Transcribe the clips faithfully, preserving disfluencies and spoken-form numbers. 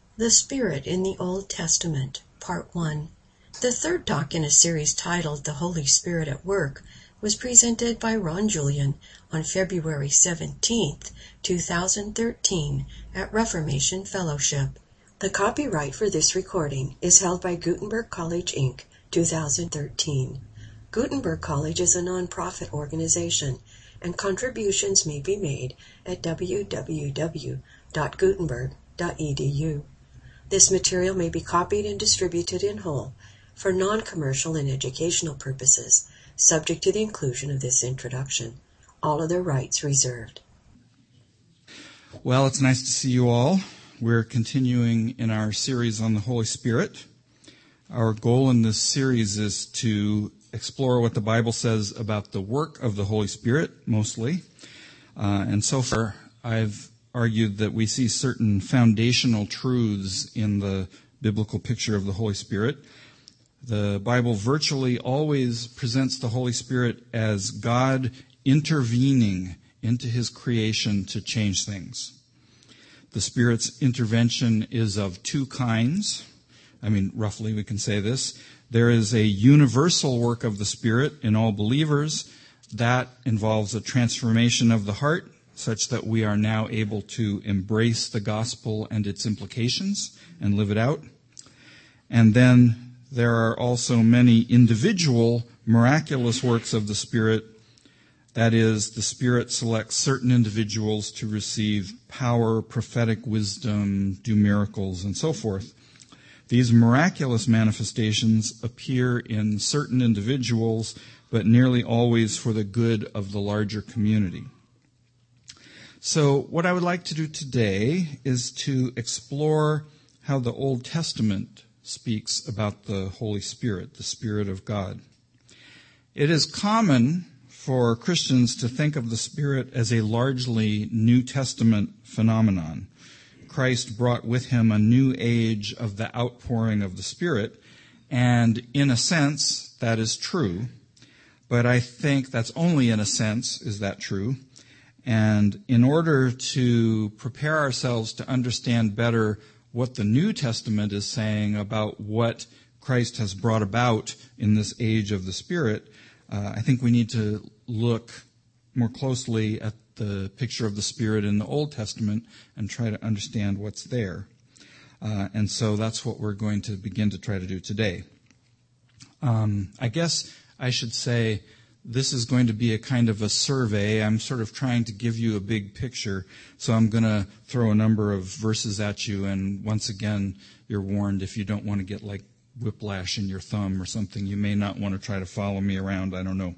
The Spirit in the Old Testament, Part one. The third talk in a series titled The Holy Spirit at Work was presented by Ron Julian on February seventeenth, two thousand thirteen at Reformation Fellowship. The copyright for this recording is held by Gutenberg College, Incorporated, two thousand thirteen. Gutenberg College is a non-profit organization, and contributions may be made at w w w dot gutenberg dot e d u. This material may be copied and distributed in whole for non-commercial and educational purposes, subject to the inclusion of this introduction. All other rights reserved. Well, it's nice to see you all. We're continuing in our series on the Holy Spirit. Our goal in this series is to explore what the Bible says about the work of the Holy Spirit, mostly. Uh, and so far, I've argued that we see certain foundational truths in the biblical picture of the Holy Spirit. The Bible virtually always presents the Holy Spirit as God intervening into His creation to change things. The Spirit's intervention is of two kinds. I mean, roughly we can say this. There is a universal work of the Spirit in all believers. That involves a transformation of the heart, such that we are now able to embrace the gospel and its implications and live it out. And then there are also many individual miraculous works of the Spirit. That is, the Spirit selects certain individuals to receive power, prophetic wisdom, do miracles, and so forth. These miraculous manifestations appear in certain individuals, but nearly always for the good of the larger community. So what I would like to do today is to explore how the Old Testament speaks about the Holy Spirit, the Spirit of God. It is common for Christians to think of the Spirit as a largely New Testament phenomenon. Christ brought with him a new age of the outpouring of the Spirit, and in a sense, that is true. But I think that's only in a sense is that true. And in order to prepare ourselves to understand better what the New Testament is saying about what Christ has brought about in this age of the Spirit, uh, I think we need to look more closely at the picture of the Spirit in the Old Testament and try to understand what's there. Uh, and so that's what we're going to begin to try to do today. Um, I guess I should say this is going to be a kind of a survey. I'm sort of trying to give you a big picture, so I'm going to throw a number of verses at you, and once again, you're warned if you don't want to get like whiplash in your thumb or something, you may not want to try to follow me around. I don't know.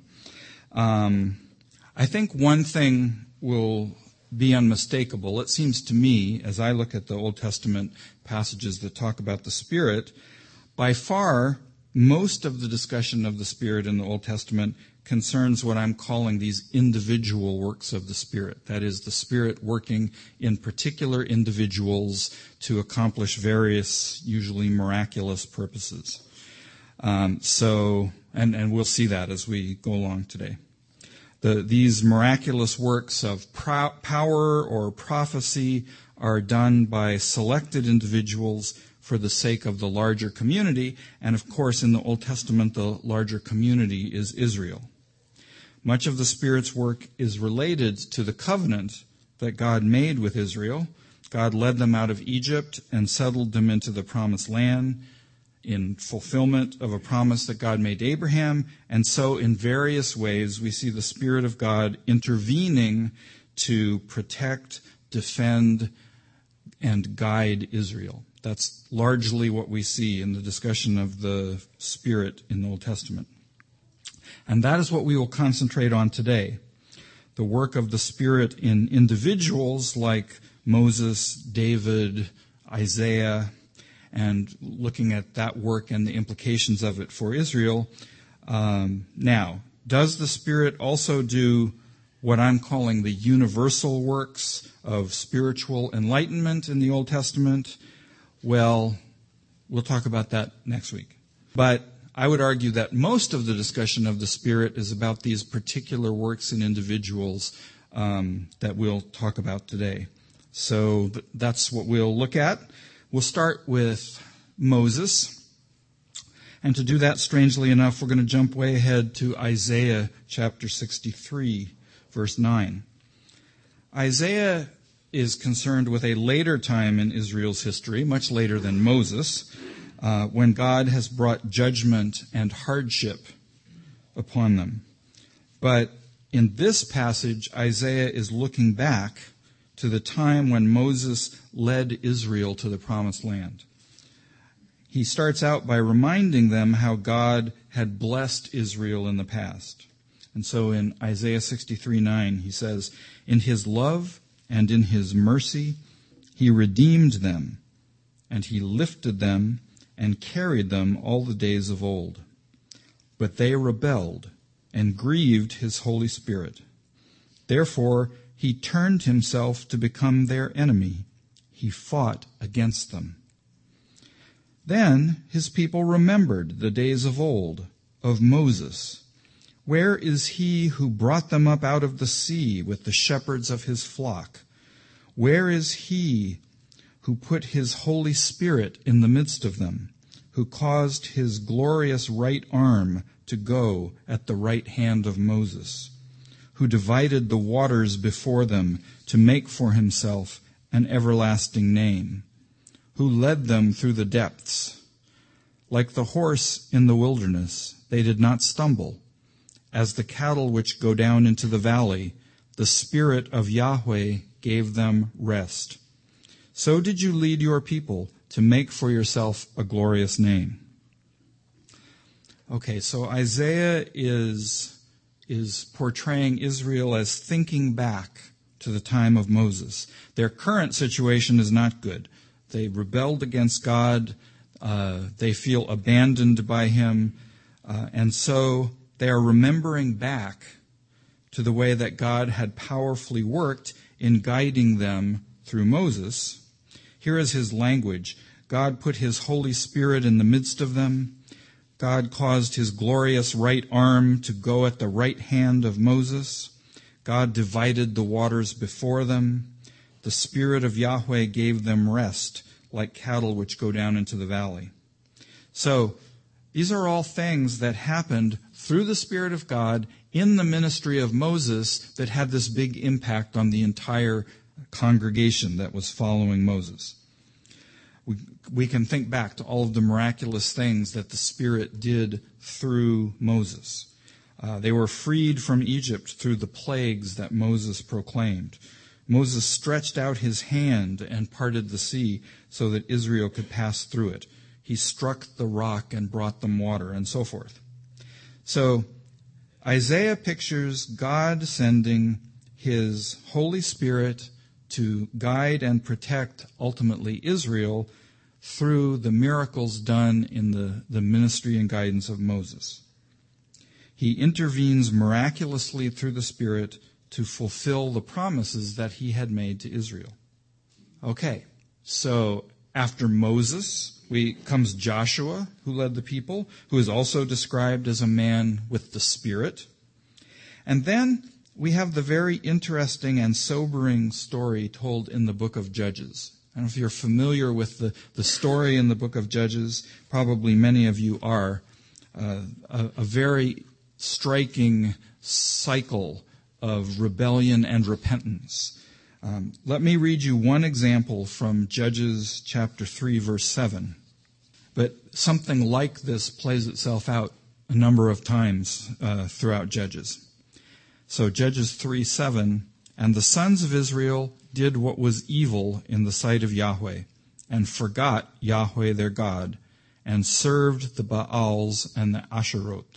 Um, I think one thing will be unmistakable. It seems to me, as I look at the Old Testament passages that talk about the Spirit, by far, most of the discussion of the Spirit in the Old Testament concerns what I'm calling these individual works of the Spirit. That is, the Spirit working in particular individuals to accomplish various, usually miraculous purposes. Um, so, and, and we'll see that as we go along today. The, these miraculous works of pro- power or prophecy are done by selected individuals for the sake of the larger community. And of course, in the Old Testament, the larger community is Israel. Much of the Spirit's work is related to the covenant that God made with Israel. God led them out of Egypt and settled them into the promised land in fulfillment of a promise that God made to Abraham. And so in various ways, we see the Spirit of God intervening to protect, defend, and guide Israel. That's largely what we see in the discussion of the Spirit in the Old Testament. And that is what we will concentrate on today. The work of the Spirit in individuals like Moses, David, Isaiah, and looking at that work and the implications of it for Israel. Um, now, does the Spirit also do what I'm calling the universal works of spiritual enlightenment in the Old Testament? Well, we'll talk about that next week. But I would argue that most of the discussion of the Spirit is about these particular works in individuals um, that we'll talk about today. So th- that's what we'll look at. We'll start with Moses. And to do that, strangely enough, we're going to jump way ahead to Isaiah chapter sixty-three, verse nine. Isaiah is concerned with a later time in Israel's history, much later than Moses, uh, when God has brought judgment and hardship upon them. But in this passage, Isaiah is looking back to the time when Moses led Israel to the promised land. He starts out by reminding them how God had blessed Israel in the past. And so in Isaiah sixty-three nine, he says, "In his love and in his mercy he redeemed them, and he lifted them and carried them all the days of old. But they rebelled and grieved his Holy Spirit. Therefore he turned himself to become their enemy. He fought against them. Then his people remembered the days of old, of Moses. Where is he who brought them up out of the sea with the shepherds of his flock? Where is he who put his Holy Spirit in the midst of them, who caused his glorious right arm to go at the right hand of Moses, who divided the waters before them to make for himself an everlasting name, who led them through the depths? Like the horse in the wilderness, they did not stumble. As the cattle which go down into the valley, the Spirit of Yahweh gave them rest. So did you lead your people to make for yourself a glorious name." Okay, so Isaiah is, is portraying Israel as thinking back to the time of Moses. Their current situation is not good. They rebelled against God. Uh, they feel abandoned by him. Uh, and so they are remembering back to the way that God had powerfully worked in guiding them through Moses. Here is his language. God put his Holy Spirit in the midst of them. God caused his glorious right arm to go at the right hand of Moses. God divided the waters before them. The Spirit of Yahweh gave them rest, like cattle which go down into the valley. So, these are all things that happened through the Spirit of God in the ministry of Moses that had this big impact on the entire congregation that was following Moses. We, we can think back to all of the miraculous things that the Spirit did through Moses. Uh, they were freed from Egypt through the plagues that Moses proclaimed. Moses stretched out his hand and parted the sea so that Israel could pass through it. He struck the rock and brought them water, and so forth. So Isaiah pictures God sending his Holy Spirit to guide and protect, ultimately, Israel through the miracles done in the, the ministry and guidance of Moses. He intervenes miraculously through the Spirit to fulfill the promises that he had made to Israel. Okay, so after Moses, we comes Joshua, who led the people, who is also described as a man with the Spirit. And then we have the very interesting and sobering story told in the book of Judges. I don't know if you're familiar with the, the story in the book of Judges. Probably many of you are. Uh, a, a very striking cycle of rebellion and repentance. Um, let me read you one example from Judges chapter three, verse seven. But something like this plays itself out a number of times uh, throughout Judges. So Judges three seven, "And the sons of Israel did what was evil in the sight of Yahweh, and forgot Yahweh their God, and served the Baals and the Asheroth.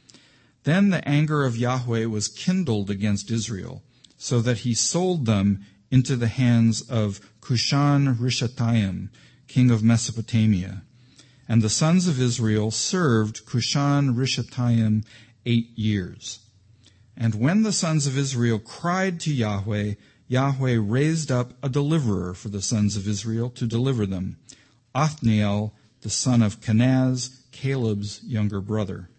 Then the anger of Yahweh was kindled against Israel, so that he sold them into the hands of Cushan-Rishathaim, king of Mesopotamia. And the sons of Israel served Cushan-Rishathaim eight years. And when the sons of Israel cried to Yahweh, Yahweh raised up a deliverer for the sons of Israel to deliver them, Othniel, the son of Kenaz, Caleb's younger brother.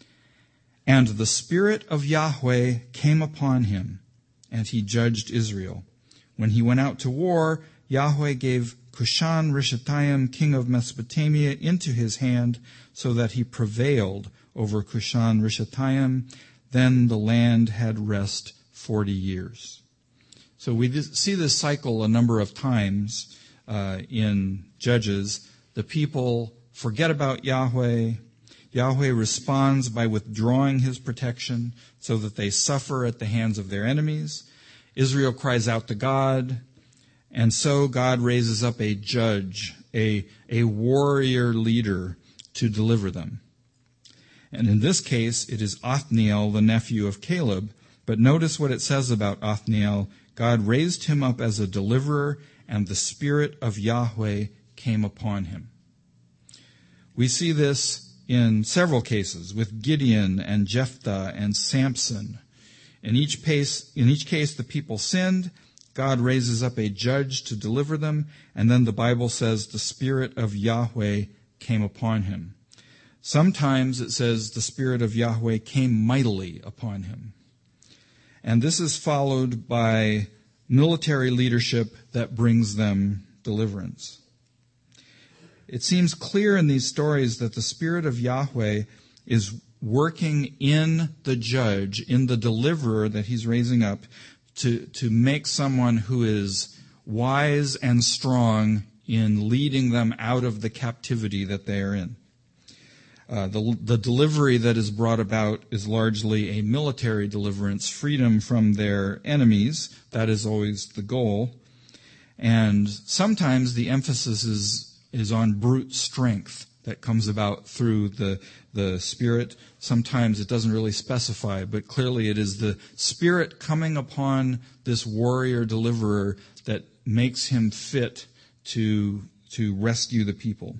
And the Spirit of Yahweh came upon him, and he judged Israel. When he went out to war, Yahweh gave Cushan-Rishathaim, king of Mesopotamia, into his hand, so that he prevailed over Cushan-Rishathaim. Then the land had rest forty years. So we see this cycle a number of times uh, in Judges. The people forget about Yahweh. Yahweh responds by withdrawing his protection so that they suffer at the hands of their enemies. Israel cries out to God, and so God raises up a judge, a, a warrior leader to deliver them. And in this case, it is Othniel, the nephew of Caleb. But notice what it says about Othniel. God raised him up as a deliverer, and the Spirit of Yahweh came upon him. We see this in several cases with Gideon and Jephthah and Samson. In each case, in each case, the people sinned. God raises up a judge to deliver them, and then the Bible says the Spirit of Yahweh came upon him. Sometimes it says the Spirit of Yahweh came mightily upon him. And this is followed by military leadership that brings them deliverance. It seems clear in these stories that the Spirit of Yahweh is working in the judge, in the deliverer that he's raising up, to, to make someone who is wise and strong in leading them out of the captivity that they are in. Uh, the, the delivery that is brought about is largely a military deliverance, freedom from their enemies. That is always the goal. And sometimes the emphasis is is on brute strength that comes about through the, the Spirit. Sometimes it doesn't really specify, but clearly it is the Spirit coming upon this warrior deliverer that makes him fit to, to rescue the people.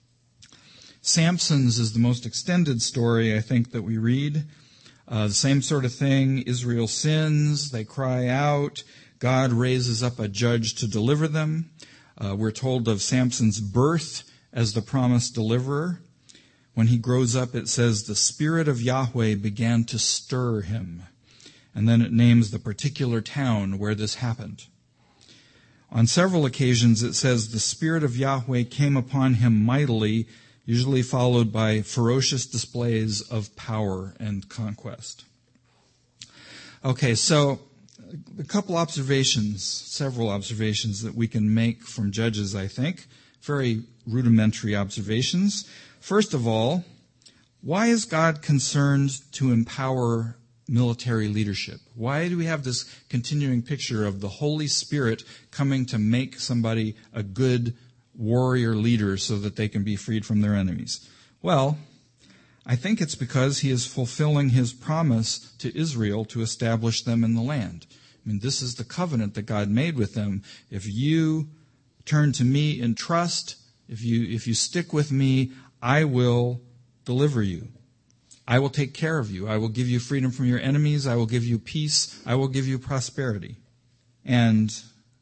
Samson's is the most extended story, I think, that we read. Uh, the same sort of thing. Israel sins. They cry out. God raises up a judge to deliver them. Uh, we're told of Samson's birth as the promised deliverer. When he grows up, it says the Spirit of Yahweh began to stir him. And then it names the particular town where this happened. On several occasions, it says the Spirit of Yahweh came upon him mightily, usually followed by ferocious displays of power and conquest. Okay, so a couple observations, several observations that we can make from Judges, I think. Very rudimentary observations. First of all, why is God concerned to empower military leadership? Why do we have this continuing picture of the Holy Spirit coming to make somebody a good warrior leader so that they can be freed from their enemies? Well, I think it's because he is fulfilling his promise to Israel to establish them in the land. I mean, this is the covenant that God made with them. If you turn to me in trust, if you if you stick with me, I will deliver you. I will take care of you. I will give you freedom from your enemies. I will give you peace. I will give you prosperity. And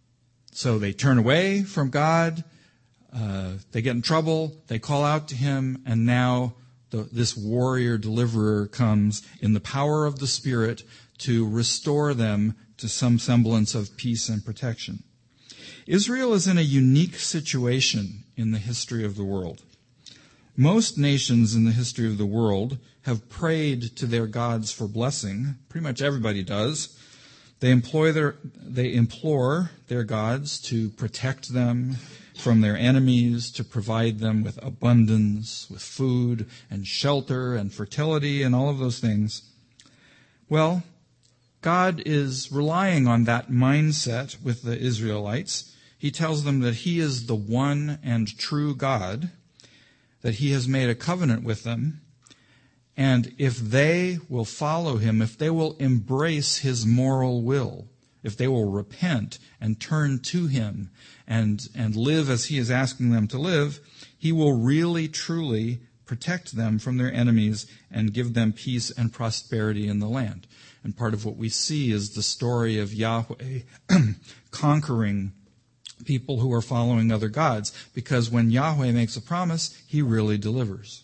so they turn away from God. Uh, they get in trouble. They call out to him. And now the, this warrior deliverer comes in the power of the Spirit to restore them to some semblance of peace and protection. Israel is in a unique situation in the history of the world. Most nations in the history of the world have prayed to their gods for blessing. Pretty much everybody does. They employ their, they implore their gods to protect them from their enemies, to provide them with abundance, with food and shelter and fertility and all of those things. Well, God is relying on that mindset with the Israelites. He tells them that he is the one and true God, that he has made a covenant with them, and if they will follow him, if they will embrace his moral will, if they will repent and turn to him and, and live as he is asking them to live, he will really, truly protect them from their enemies and give them peace and prosperity in the land. And part of what we see is the story of Yahweh conquering people who are following other gods, because when Yahweh makes a promise, he really delivers.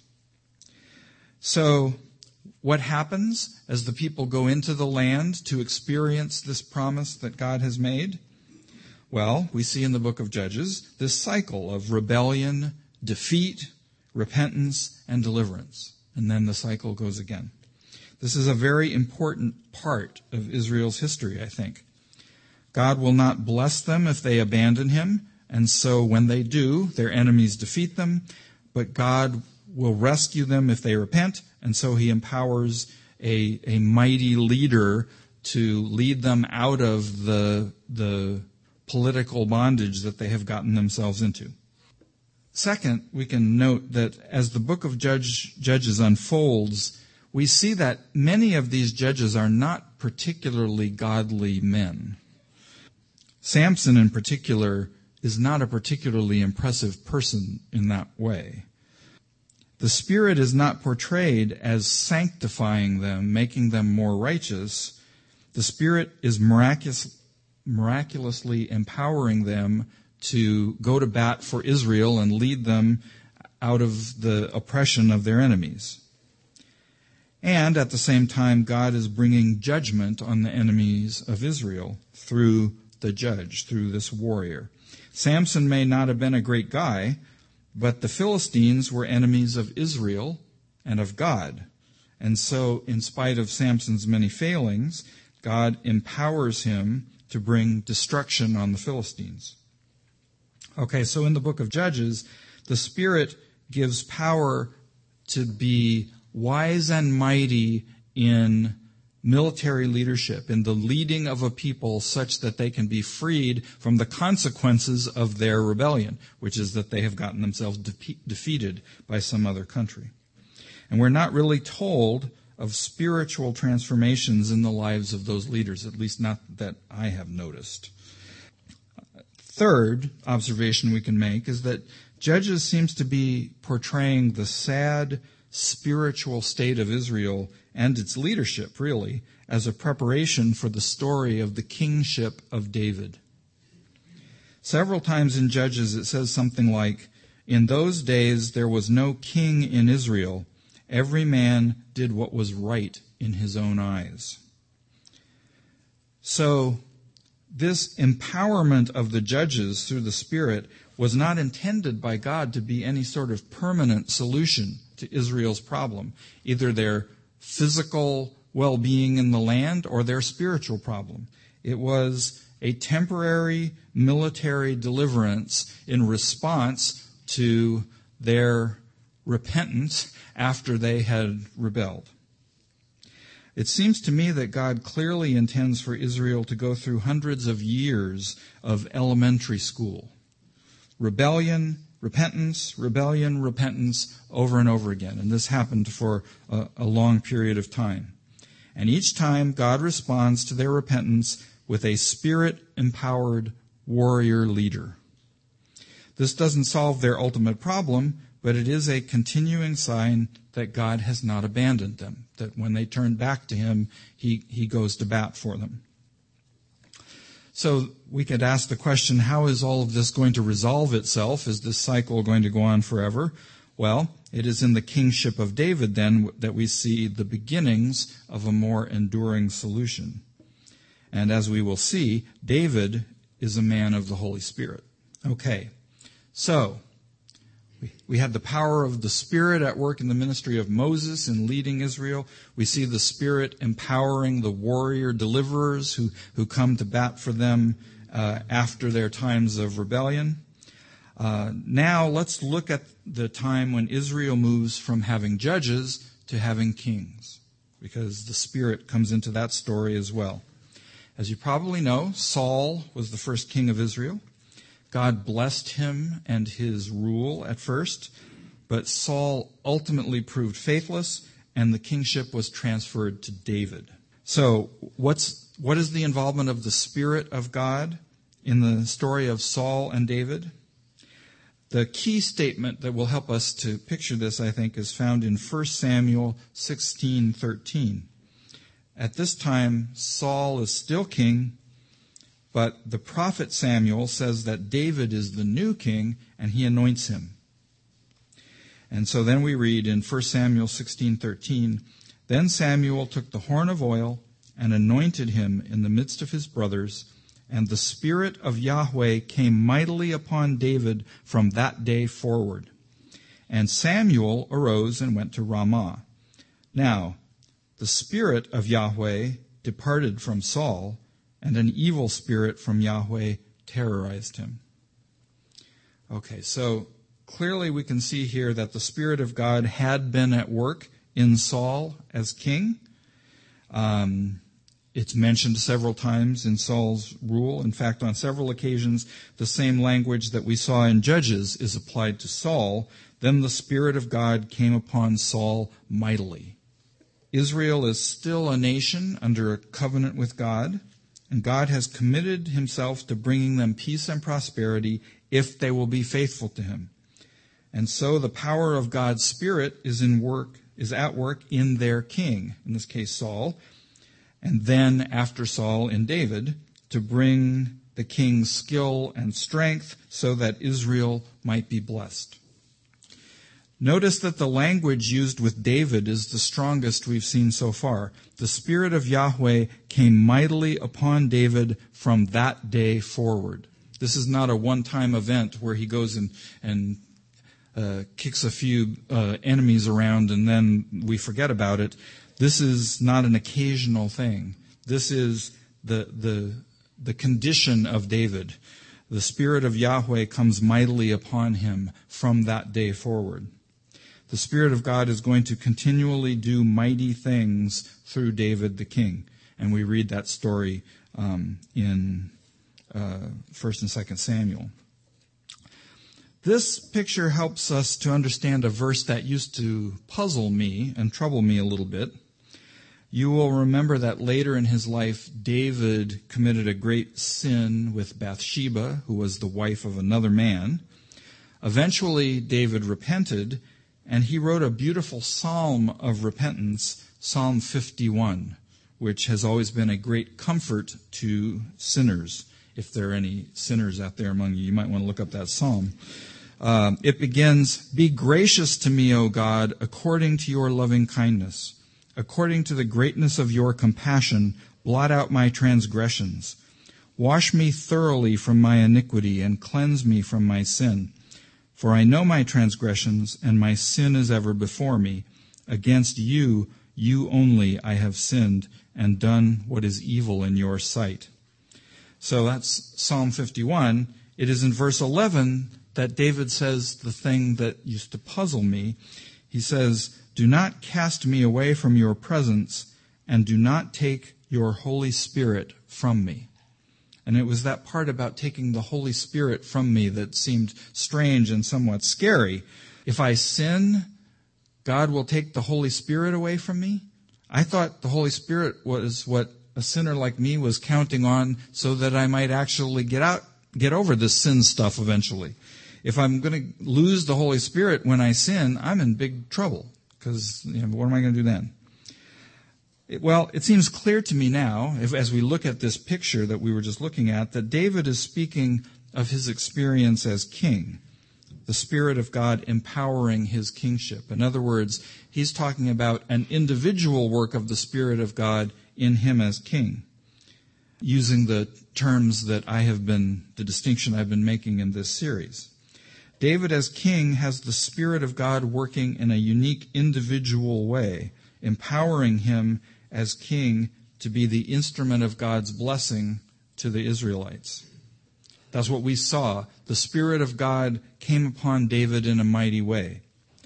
So what happens as the people go into the land to experience this promise that God has made? Well, we see in the book of Judges this cycle of rebellion, defeat, repentance, and deliverance. And then the cycle goes again. This is a very important part of Israel's history, I think. God will not bless them if they abandon him, and so when they do, their enemies defeat them, but God will rescue them if they repent, and so he empowers a, a mighty leader to lead them out of the, the political bondage that they have gotten themselves into. Second, we can note that as the book of Judge, Judges unfolds, we see that many of these judges are not particularly godly men. Samson, in particular, is not a particularly impressive person in that way. The Spirit is not portrayed as sanctifying them, making them more righteous. The Spirit is miraculous, miraculously empowering them to go to bat for Israel and lead them out of the oppression of their enemies. And at the same time, God is bringing judgment on the enemies of Israel through the judge, through this warrior. Samson may not have been a great guy, but the Philistines were enemies of Israel and of God. And so, in spite of Samson's many failings, God empowers him to bring destruction on the Philistines. Okay, so in the book of Judges, the Spirit gives power to be wise and mighty in military leadership, in the leading of a people such that they can be freed from the consequences of their rebellion, which is that they have gotten themselves de- defeated by some other country. And we're not really told of spiritual transformations in the lives of those leaders, at least not that I have noticed. Third observation we can make is that Judges seems to be portraying the sad spiritual state of Israel and its leadership, really, as a preparation for the story of the kingship of David. Several times in Judges it says something like, "In those days there was no king in Israel. Every man did what was right in his own eyes." So, this empowerment of the judges through the Spirit was not intended by God to be any sort of permanent solution to Israel's problem, either their physical well-being in the land or their spiritual problem. It was a temporary military deliverance in response to their repentance after they had rebelled. It seems to me that God clearly intends for Israel to go through hundreds of years of elementary school. Rebellion, repentance, rebellion, repentance, over and over again. And this happened for a, a long period of time. And each time God responds to their repentance with a Spirit-empowered warrior leader. This doesn't solve their ultimate problem, but it is a continuing sign that God has not abandoned them, that when they turn back to him, he, he goes to bat for them. So we could ask the question, how is all of this going to resolve itself? Is this cycle going to go on forever? Well, it is in the kingship of David, then, that we see the beginnings of a more enduring solution. And as we will see, David is a man of the Holy Spirit. Okay, so we had the power of the Spirit at work in the ministry of Moses in leading Israel. We see the Spirit empowering the warrior deliverers who, who come to bat for them uh, after their times of rebellion. Uh, now let's look at the time when Israel moves from having judges to having kings, because the Spirit comes into that story as well. As you probably know, Saul was the first king of Israel. God blessed him and his rule at first, but Saul ultimately proved faithless, and the kingship was transferred to David. So what's what is the involvement of the Spirit of God in the story of Saul and David? The key statement that will help us to picture this, I think, is found in First Samuel sixteen thirteen. At this time, Saul is still king, but the prophet Samuel says that David is the new king, and he anoints him. And so then we read in First Samuel sixteen thirteen, "Then Samuel took the horn of oil and anointed him in the midst of his brothers, And the Spirit of Yahweh came mightily upon David from that day forward. And Samuel arose and went to Ramah. Now, the Spirit of Yahweh departed from Saul, and an evil spirit from Yahweh terrorized him. Okay, so clearly we can see here that the Spirit of God had been at work in Saul as king. Um, it's mentioned several times in Saul's rule. In fact, on several occasions, the same language that we saw in Judges is applied to Saul. Then the Spirit of God came upon Saul mightily. Israel is still a nation under a covenant with God, and God has committed himself to bringing them peace and prosperity if they will be faithful to him. And so the power of God's Spirit is in work, is at work in their king, in this case Saul, and then after Saul in David, to bring the king's skill and strength so that Israel might be blessed. Notice that the language used with David is the strongest we've seen so far. The Spirit of Yahweh came mightily upon David from that day forward. This is not a one-time event where he goes and, and uh, kicks a few uh, enemies around and then we forget about it. This is not an occasional thing. This is the, the, the condition of David. The Spirit of Yahweh comes mightily upon him from that day forward. The Spirit of God is going to continually do mighty things through David the king. And we read that story um, in uh, First and Second Samuel. This picture helps us to understand a verse that used to puzzle me and trouble me a little bit. You will remember that later in his life, David committed a great sin with Bathsheba, who was the wife of another man. Eventually, David repented, and he wrote a beautiful psalm of repentance, Psalm fifty-one, which has always been a great comfort to sinners. If there are any sinners out there among you, you might want to look up that psalm. Uh, it begins, "Be gracious to me, O God, according to your loving kindness. According to the greatness of your compassion, blot out my transgressions. Wash me thoroughly from my iniquity and cleanse me from my sin. For I know my transgressions, and my sin is ever before me. Against you, you only, I have sinned and done what is evil in your sight." So that's Psalm fifty-one. It is in verse eleven that David says the thing that used to puzzle me. He says, "Do not cast me away from your presence, and do not take your Holy Spirit from me." And it was that part about taking the Holy Spirit from me that seemed strange and somewhat scary. If I sin, God will take the Holy Spirit away from me? I thought the Holy Spirit was what a sinner like me was counting on so that I might actually get out, get over this sin stuff eventually. If I'm going to lose the Holy Spirit when I sin, I'm in big trouble. Because, you know, what am I going to do then? It, well, it seems clear to me now, if, as we look at this picture that we were just looking at, that David is speaking of his experience as king, the Spirit of God empowering his kingship. In other words, he's talking about an individual work of the Spirit of God in him as king, using the terms that I have been, the distinction I've been making in this series. David as king has the Spirit of God working in a unique individual way, empowering him as king to be the instrument of God's blessing to the Israelites. That's what we saw. The Spirit of God came upon David in a mighty way.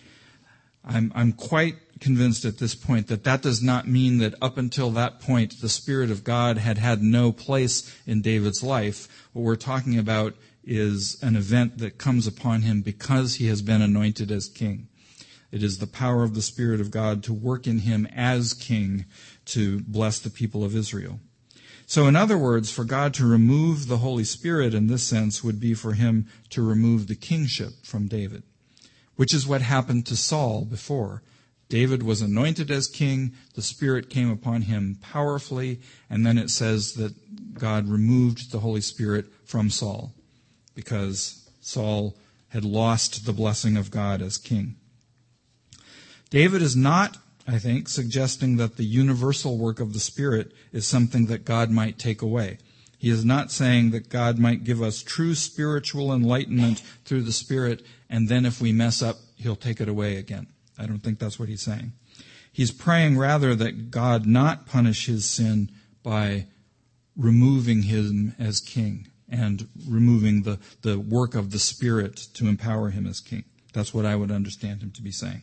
I'm, I'm quite convinced at this point that that does not mean that up until that point the Spirit of God had had no place in David's life. What we're talking about is an event that comes upon him because he has been anointed as king. It is the power of the Spirit of God to work in him as king to bless the people of Israel. So in other words, for God to remove the Holy Spirit in this sense would be for him to remove the kingship from David, which is what happened to Saul before. David was anointed as king, the Spirit came upon him powerfully, and then it says that God removed the Holy Spirit from Saul because Saul had lost the blessing of God as king. David is not, I think, suggesting that the universal work of the Spirit is something that God might take away. He is not saying that God might give us true spiritual enlightenment through the Spirit, and then if we mess up, he'll take it away again. I don't think that's what he's saying. He's praying rather that God not punish his sin by removing him as king and removing the, the work of the Spirit to empower him as king. That's what I would understand him to be saying.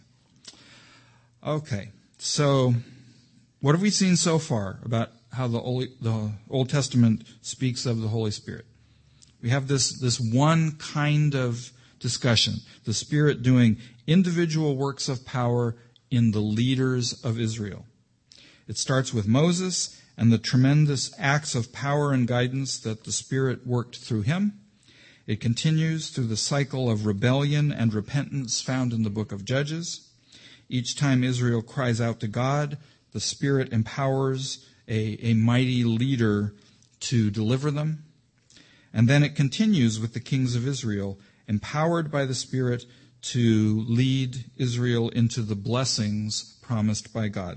Okay, so what have we seen so far about how the Old, the Old Testament speaks of the Holy Spirit? We have this, this one kind of discussion, the Spirit doing individual works of power in the leaders of Israel. It starts with Moses and the tremendous acts of power and guidance that the Spirit worked through him. It continues through the cycle of rebellion and repentance found in the book of Judges. Each time Israel cries out to God, the Spirit empowers a, a mighty leader to deliver them. And then it continues with the kings of Israel, empowered by the Spirit to lead Israel into the blessings promised by God.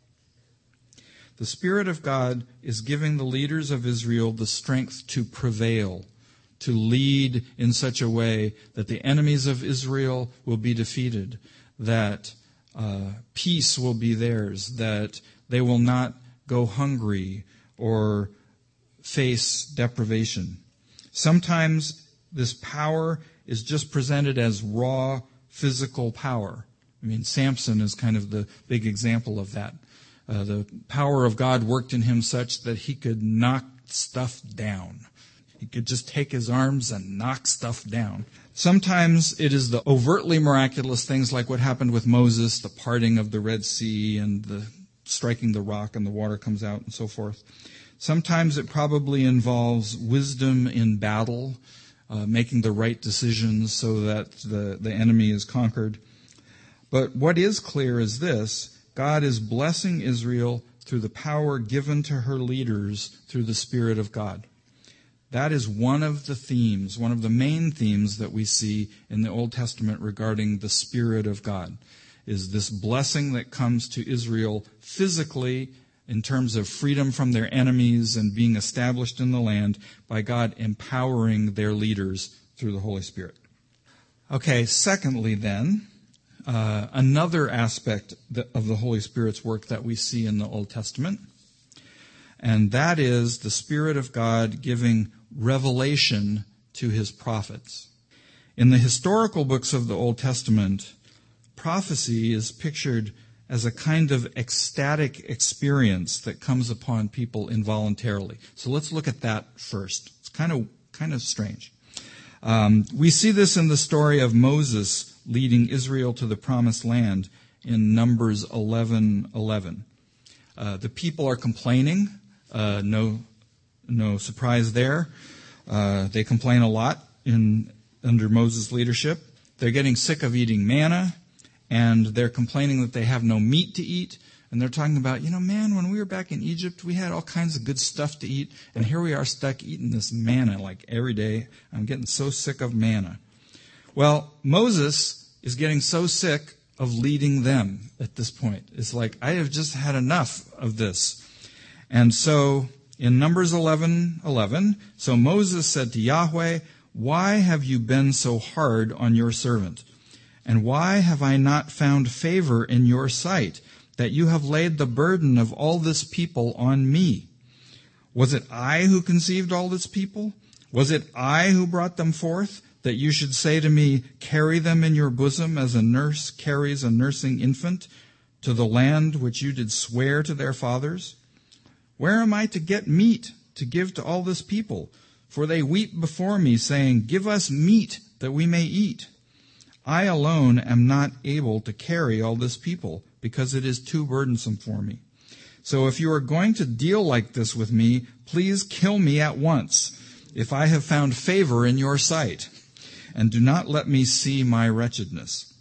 The Spirit of God is giving the leaders of Israel the strength to prevail, to lead in such a way that the enemies of Israel will be defeated, that uh, peace will be theirs, that they will not go hungry or face deprivation. Sometimes this power is just presented as raw physical power. I mean, Samson is kind of the big example of that. Uh, the power of God worked in him such that he could knock stuff down. He could just take his arms and knock stuff down. Sometimes it is the overtly miraculous things like what happened with Moses, the parting of the Red Sea and the striking the rock and the water comes out and so forth. Sometimes it probably involves wisdom in battle, uh, making the right decisions so that the, the enemy is conquered. But what is clear is this: God is blessing Israel through the power given to her leaders through the Spirit of God. That is one of the themes, one of the main themes that we see in the Old Testament regarding the Spirit of God, is this blessing that comes to Israel physically in terms of freedom from their enemies and being established in the land by God empowering their leaders through the Holy Spirit. Okay, secondly then, uh, another aspect of the Holy Spirit's work that we see in the Old Testament, and that is the Spirit of God giving revelation to his prophets. In the historical books of the Old Testament, prophecy is pictured as a kind of ecstatic experience that comes upon people involuntarily. So let's look at that first. It's kind of kind of strange. Um, we see this in the story of Moses leading Israel to the promised land in Numbers eleven eleven. Uh, the people are complaining. Uh, no, no surprise there. Uh, they complain a lot in under Moses' leadership. They're getting sick of eating manna, and they're complaining that they have no meat to eat. And they're talking about, you know, man, when we were back in Egypt, we had all kinds of good stuff to eat, and here we are stuck eating this manna like every day. I'm getting so sick of manna. Well, Moses is getting so sick of leading them at this point. It's like, I have just had enough of this. And so in Numbers eleven eleven, so Moses said to Yahweh, "Why have you been so hard on your servant? And why have I not found favor in your sight, that you have laid the burden of all this people on me? Was it I who conceived all this people? Was it I who brought them forth, that you should say to me, carry them in your bosom as a nurse carries a nursing infant to the land which you did swear to their fathers? Where am I to get meat to give to all this people? For they weep before me, saying, give us meat that we may eat. I alone am not able to carry all this people, because it is too burdensome for me. So if you are going to deal like this with me, please kill me at once, if I have found favor in your sight, and do not let me see my wretchedness."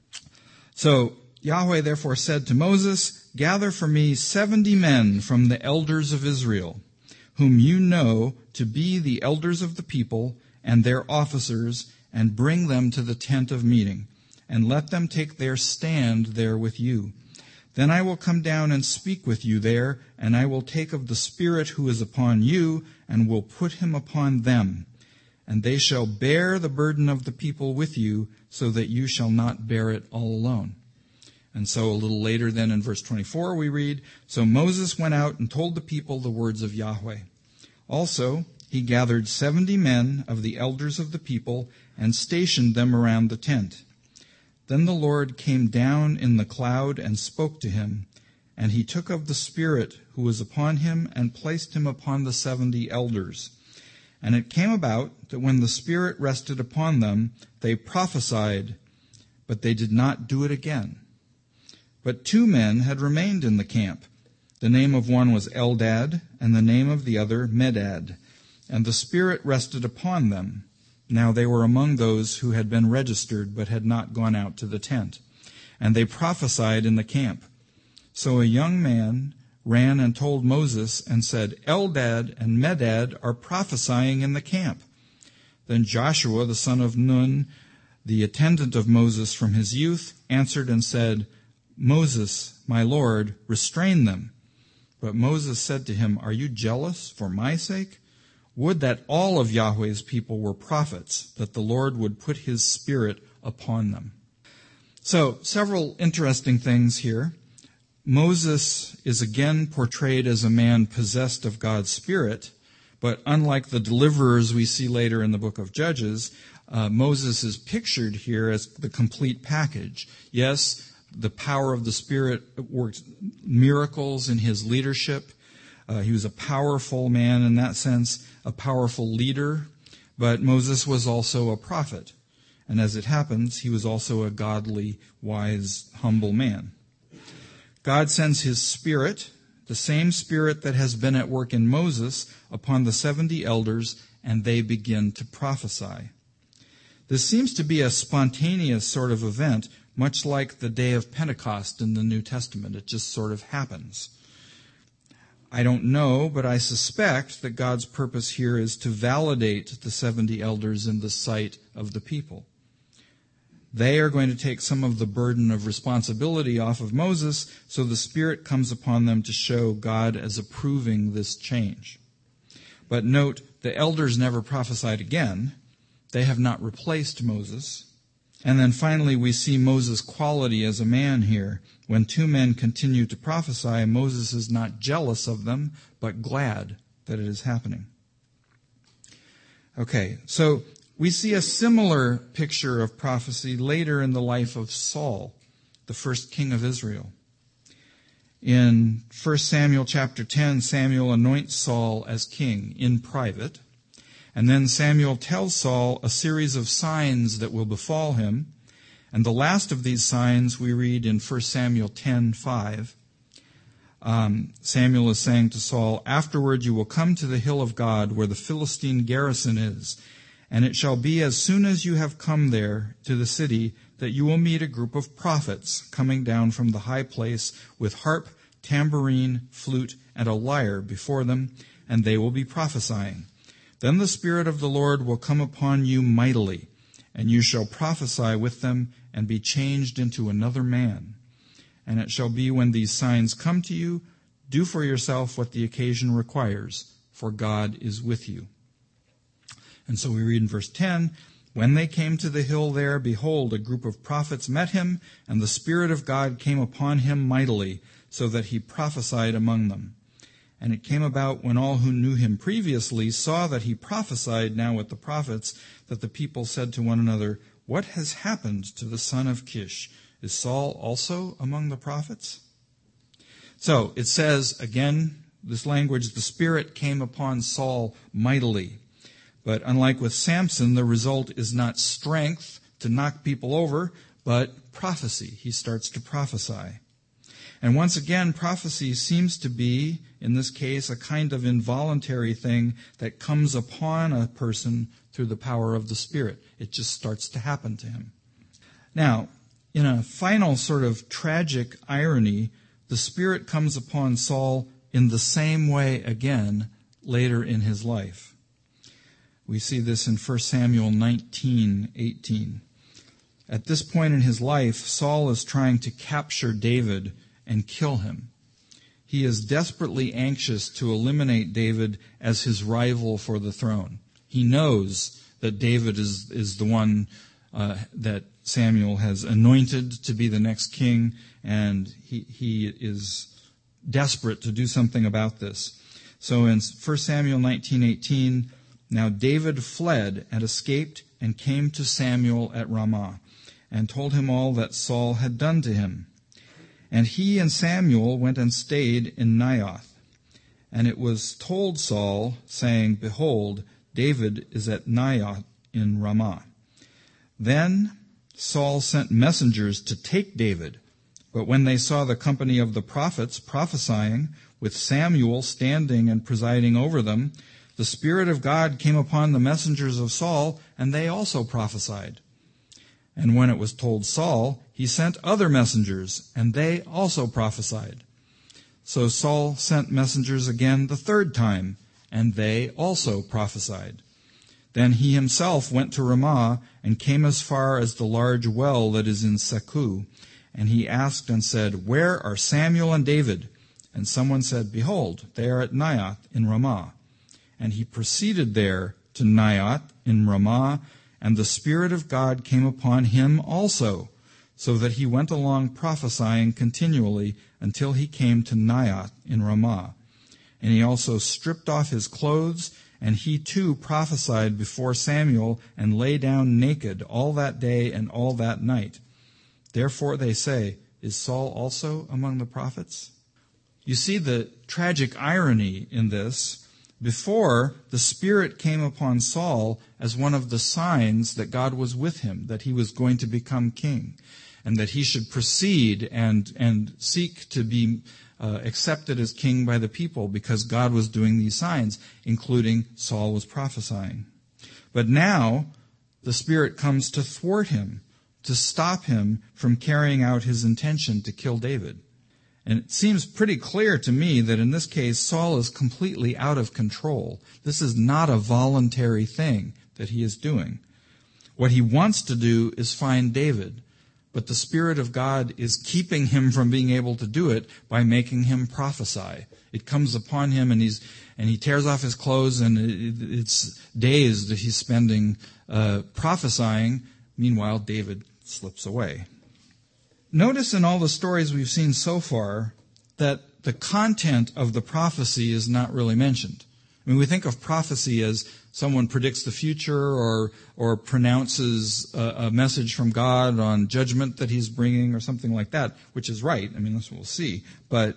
So Yahweh therefore said to Moses, "Gather for me seventy men from the elders of Israel, whom you know to be the elders of the people and their officers, and bring them to the tent of meeting, and let them take their stand there with you. Then I will come down and speak with you there, and I will take of the Spirit who is upon you, and will put him upon them. And they shall bear the burden of the people with you, so that you shall not bear it all alone. And so a little later then in verse twenty-four we read, So Moses went out and told the people the words of Yahweh. Also he gathered seventy men of the elders of the people and stationed them around the tent. Then the Lord came down in the cloud and spoke to him, and he took of the Spirit who was upon him and placed him upon the seventy elders. And it came about that when the Spirit rested upon them, they prophesied, but they did not do it again. But two men had remained in the camp. The name of one was Eldad, and the name of the other Medad. And the Spirit rested upon them. Now they were among those who had been registered, but had not gone out to the tent. And they prophesied in the camp. So a young man ran and told Moses and said, Eldad and Medad are prophesying in the camp. Then Joshua, the son of Nun, the attendant of Moses from his youth, answered and said, Moses, my Lord, restrain them. But Moses said to him, Are you jealous for my sake? Would that all of Yahweh's people were prophets, that the Lord would put his Spirit upon them. So, several interesting things here. Moses is again portrayed as a man possessed of God's Spirit, but unlike the deliverers we see later in the book of Judges, uh, Moses is pictured here as the complete package. Yes, the power of the Spirit worked miracles in his leadership. Uh, he was a powerful man in that sense, a powerful leader, but Moses was also a prophet. And as it happens, he was also a godly, wise, humble man. God sends his Spirit, the same Spirit that has been at work in Moses, upon the seventy elders, and they begin to prophesy. This seems to be a spontaneous sort of event, much like the day of Pentecost in the New Testament. It just sort of happens. I don't know, but I suspect that God's purpose here is to validate the seventy elders in the sight of the people. They are going to take some of the burden of responsibility off of Moses, so the Spirit comes upon them to show God as approving this change. But note, the elders never prophesied again. They have not replaced Moses. And then finally we see Moses' quality as a man here. When two men continue to prophesy, Moses is not jealous of them, but glad that it is happening. Okay, so we see a similar picture of prophecy later in the life of Saul, the first king of Israel. In First Samuel chapter ten, Samuel anoints Saul as king in private. And then Samuel tells Saul a series of signs that will befall him. And the last of these signs we read in First Samuel ten five. Um, Samuel is saying to Saul, Afterward you will come to the hill of God where the Philistine garrison is. And it shall be as soon as you have come there to the city that you will meet a group of prophets coming down from the high place with harp, tambourine, flute, and a lyre before them, and they will be prophesying. Then the Spirit of the Lord will come upon you mightily, and you shall prophesy with them and be changed into another man. And it shall be when these signs come to you, do for yourself what the occasion requires, for God is with you. And so we read in verse ten, When they came to the hill there, behold, a group of prophets met him, and the Spirit of God came upon him mightily, so that he prophesied among them. And it came about when all who knew him previously saw that he prophesied now with the prophets, that the people said to one another, What has happened to the son of Kish? Is Saul also among the prophets? So it says, again, this language, the Spirit came upon Saul mightily. But unlike with Samson, the result is not strength to knock people over, but prophecy. He starts to prophesy. And once again, prophecy seems to be, in this case, a kind of involuntary thing that comes upon a person through the power of the Spirit. It just starts to happen to him. Now, in a final sort of tragic irony, the Spirit comes upon Saul in the same way again later in his life. We see this in First Samuel nineteen eighteen. At this point in his life, Saul is trying to capture David and kill him. He is desperately anxious to eliminate David as his rival for the throne. He knows that David is, is the one uh, that Samuel has anointed to be the next king, and he, he is desperate to do something about this. So in First Samuel nineteen eighteen, now David fled and escaped and came to Samuel at Ramah, and told him all that Saul had done to him. And he and Samuel went and stayed in Naioth. And it was told Saul, saying, Behold, David is at Naioth in Ramah. Then Saul sent messengers to take David. But when they saw the company of the prophets prophesying, with Samuel standing and presiding over them, the Spirit of God came upon the messengers of Saul, and they also prophesied. And when it was told Saul, he sent other messengers, and they also prophesied. So Saul sent messengers again the third time, and they also prophesied. Then he himself went to Ramah, and came as far as the large well that is in Seku. And he asked and said, Where are Samuel and David? And someone said, Behold, they are at Naioth in Ramah. And he proceeded there to Naioth in Ramah, and the Spirit of God came upon him also, so that he went along prophesying continually until he came to Naioth in Ramah. And he also stripped off his clothes, and he too prophesied before Samuel, and lay down naked all that day and all that night. Therefore they say, Is Saul also among the prophets? You see the tragic irony in this. Before, the Spirit came upon Saul as one of the signs that God was with him, that he was going to become king, and that he should proceed and, and seek to be uh, accepted as king by the people because God was doing these signs, including Saul was prophesying. But now, the Spirit comes to thwart him, to stop him from carrying out his intention to kill David. And it seems pretty clear to me that in this case, Saul is completely out of control. This is not a voluntary thing that he is doing. What he wants to do is find David, but the Spirit of God is keeping him from being able to do it by making him prophesy. It comes upon him, and he's and he tears off his clothes, and it, it's days that he's spending uh, prophesying. Meanwhile, David slips away. Notice in all the stories we've seen so far that the content of the prophecy is not really mentioned. I mean, we think of prophecy as someone predicts the future or or pronounces a, a message from God on judgment that he's bringing or something like that, which is right. I mean, that's what we'll see. But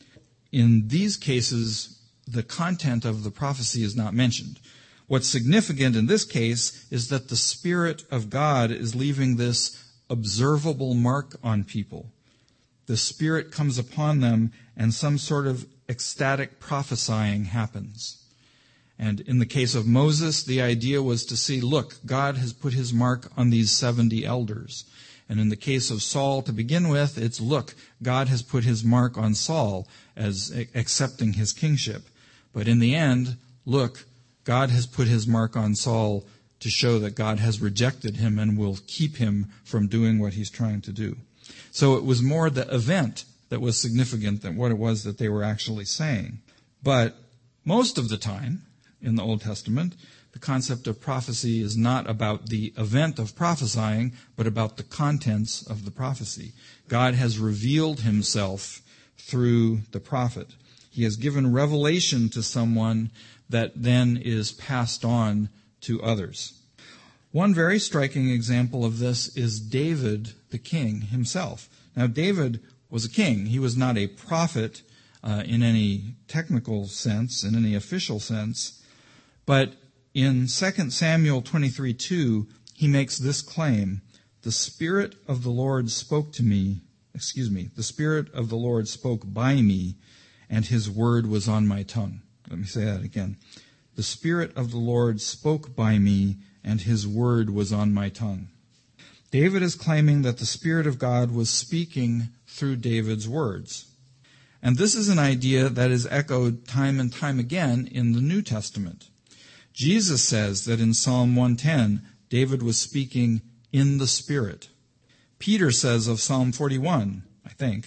in these cases, the content of the prophecy is not mentioned. What's significant in this case is that the Spirit of God is leaving this observable mark on people. The Spirit comes upon them, and some sort of ecstatic prophesying happens. And in the case of Moses, the idea was to see, look, God has put his mark on these seventy elders. And in the case of Saul, to begin with, it's, look, God has put his mark on Saul as accepting his kingship. But in the end, look, God has put his mark on Saul to show that God has rejected him and will keep him from doing what he's trying to do. So it was more the event that was significant than what it was that they were actually saying. But most of the time in the Old Testament, the concept of prophecy is not about the event of prophesying, but about the contents of the prophecy. God has revealed himself through the prophet. He has given revelation to someone that then is passed on to others. One very striking example of this is David, the king himself. Now, David was a king. He was not a prophet uh, in any technical sense, in any official sense. But in Second Samuel twenty-three two, he makes this claim, the Spirit of the Lord spoke to me, excuse me, the Spirit of the Lord spoke by me, and his word was on my tongue. Let me say that again. The Spirit of the Lord spoke by me, and his word was on my tongue. David is claiming that the Spirit of God was speaking through David's words. And this is an idea that is echoed time and time again in the New Testament. Jesus says that in Psalm one ten, David was speaking in the Spirit. Peter says of Psalm forty-one, I think,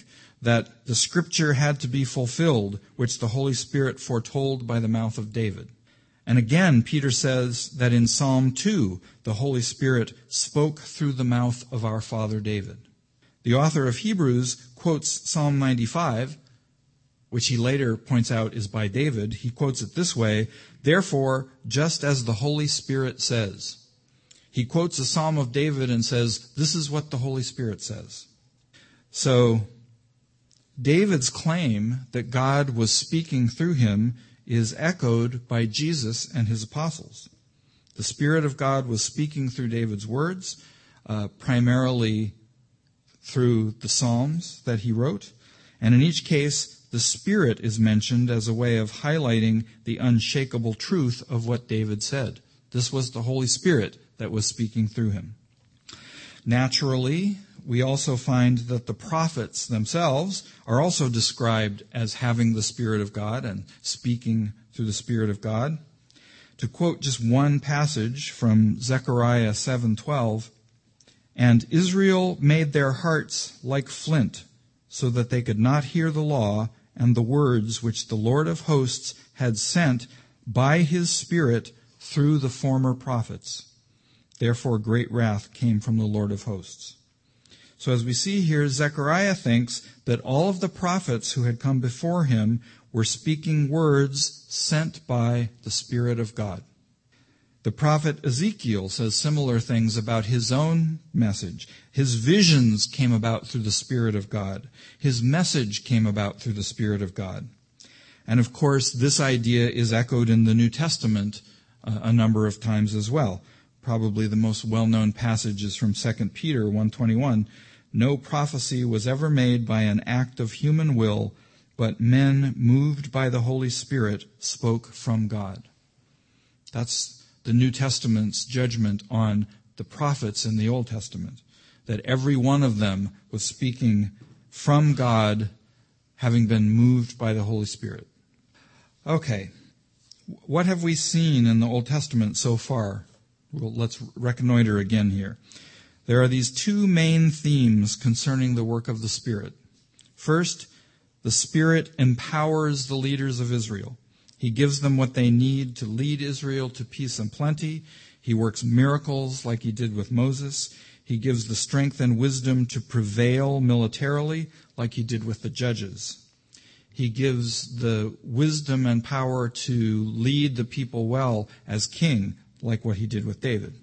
that the scripture had to be fulfilled, which the Holy Spirit foretold by the mouth of David. And again, Peter says that in Psalm two, the Holy Spirit spoke through the mouth of our father David. The author of Hebrews quotes Psalm ninety-five, which he later points out is by David. He quotes it this way, "Therefore, just as the Holy Spirit says." He quotes a Psalm of David and says, this is what the Holy Spirit says. So, David's claim that God was speaking through him is echoed by Jesus and his apostles. The Spirit of God was speaking through David's words, uh, primarily through the Psalms that he wrote. And in each case, the Spirit is mentioned as a way of highlighting the unshakable truth of what David said. This was the Holy Spirit that was speaking through him. Naturally, we also find that the prophets themselves are also described as having the Spirit of God and speaking through the Spirit of God. To quote just one passage from Zechariah seven twelve, "And Israel made their hearts like flint, so that they could not hear the law and the words which the Lord of hosts had sent by his Spirit through the former prophets. Therefore great wrath came from the Lord of hosts." So as we see here, Zechariah thinks that all of the prophets who had come before him were speaking words sent by the Spirit of God. The prophet Ezekiel says similar things about his own message. His visions came about through the Spirit of God. His message came about through the Spirit of God. And of course, this idea is echoed in the New Testament uh, a number of times as well. Probably the most well-known passage is from Second Peter one twenty-one. "No prophecy was ever made by an act of human will, but men moved by the Holy Spirit spoke from God." That's the New Testament's judgment on the prophets in the Old Testament, that every one of them was speaking from God, having been moved by the Holy Spirit. Okay, what have we seen in the Old Testament so far? Well, let's reconnoiter again here. There are these two main themes concerning the work of the Spirit. First, the Spirit empowers the leaders of Israel. He gives them what they need to lead Israel to peace and plenty. He works miracles like he did with Moses. He gives the strength and wisdom to prevail militarily like he did with the judges. He gives the wisdom and power to lead the people well as king, like what he did with David.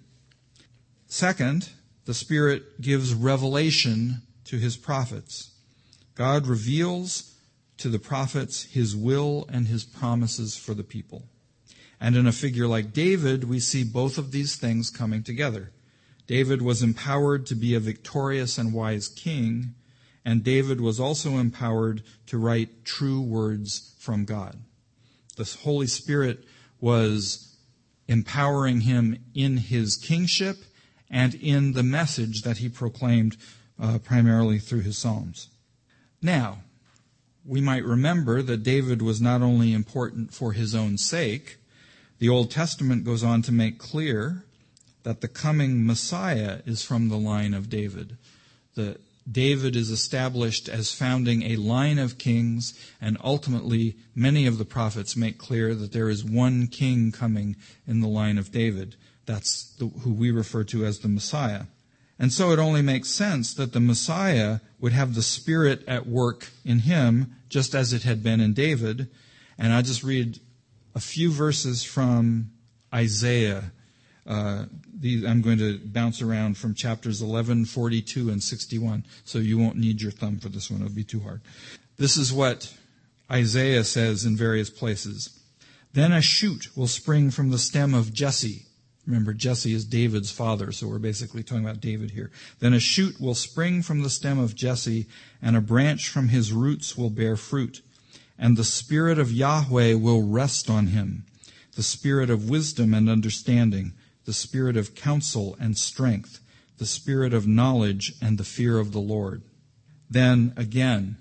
Second, the Spirit gives revelation to his prophets. God reveals to the prophets his will and his promises for the people. And in a figure like David, we see both of these things coming together. David was empowered to be a victorious and wise king, and David was also empowered to write true words from God. The Holy Spirit was empowering him in his kingship and in the message that he proclaimed uh, primarily through his Psalms. Now, we might remember that David was not only important for his own sake. The Old Testament goes on to make clear that the coming Messiah is from the line of David. The David is established as founding a line of kings, and ultimately many of the prophets make clear that there is one king coming in the line of David. That's the, who we refer to as the Messiah. And so it only makes sense that the Messiah would have the Spirit at work in him, just as it had been in David. And I'll just read a few verses from Isaiah. Uh, these, I'm going to bounce around from chapters eleven, forty-two, and sixty-one, so you won't need your thumb for this one. It'll be too hard. This is what Isaiah says in various places. "Then a shoot will spring from the stem of Jesse." Remember, Jesse is David's father, so we're basically talking about David here. "Then a shoot will spring from the stem of Jesse, and a branch from his roots will bear fruit. And the Spirit of Yahweh will rest on him, the Spirit of wisdom and understanding, the Spirit of counsel and strength, the Spirit of knowledge and the fear of the Lord." Then again,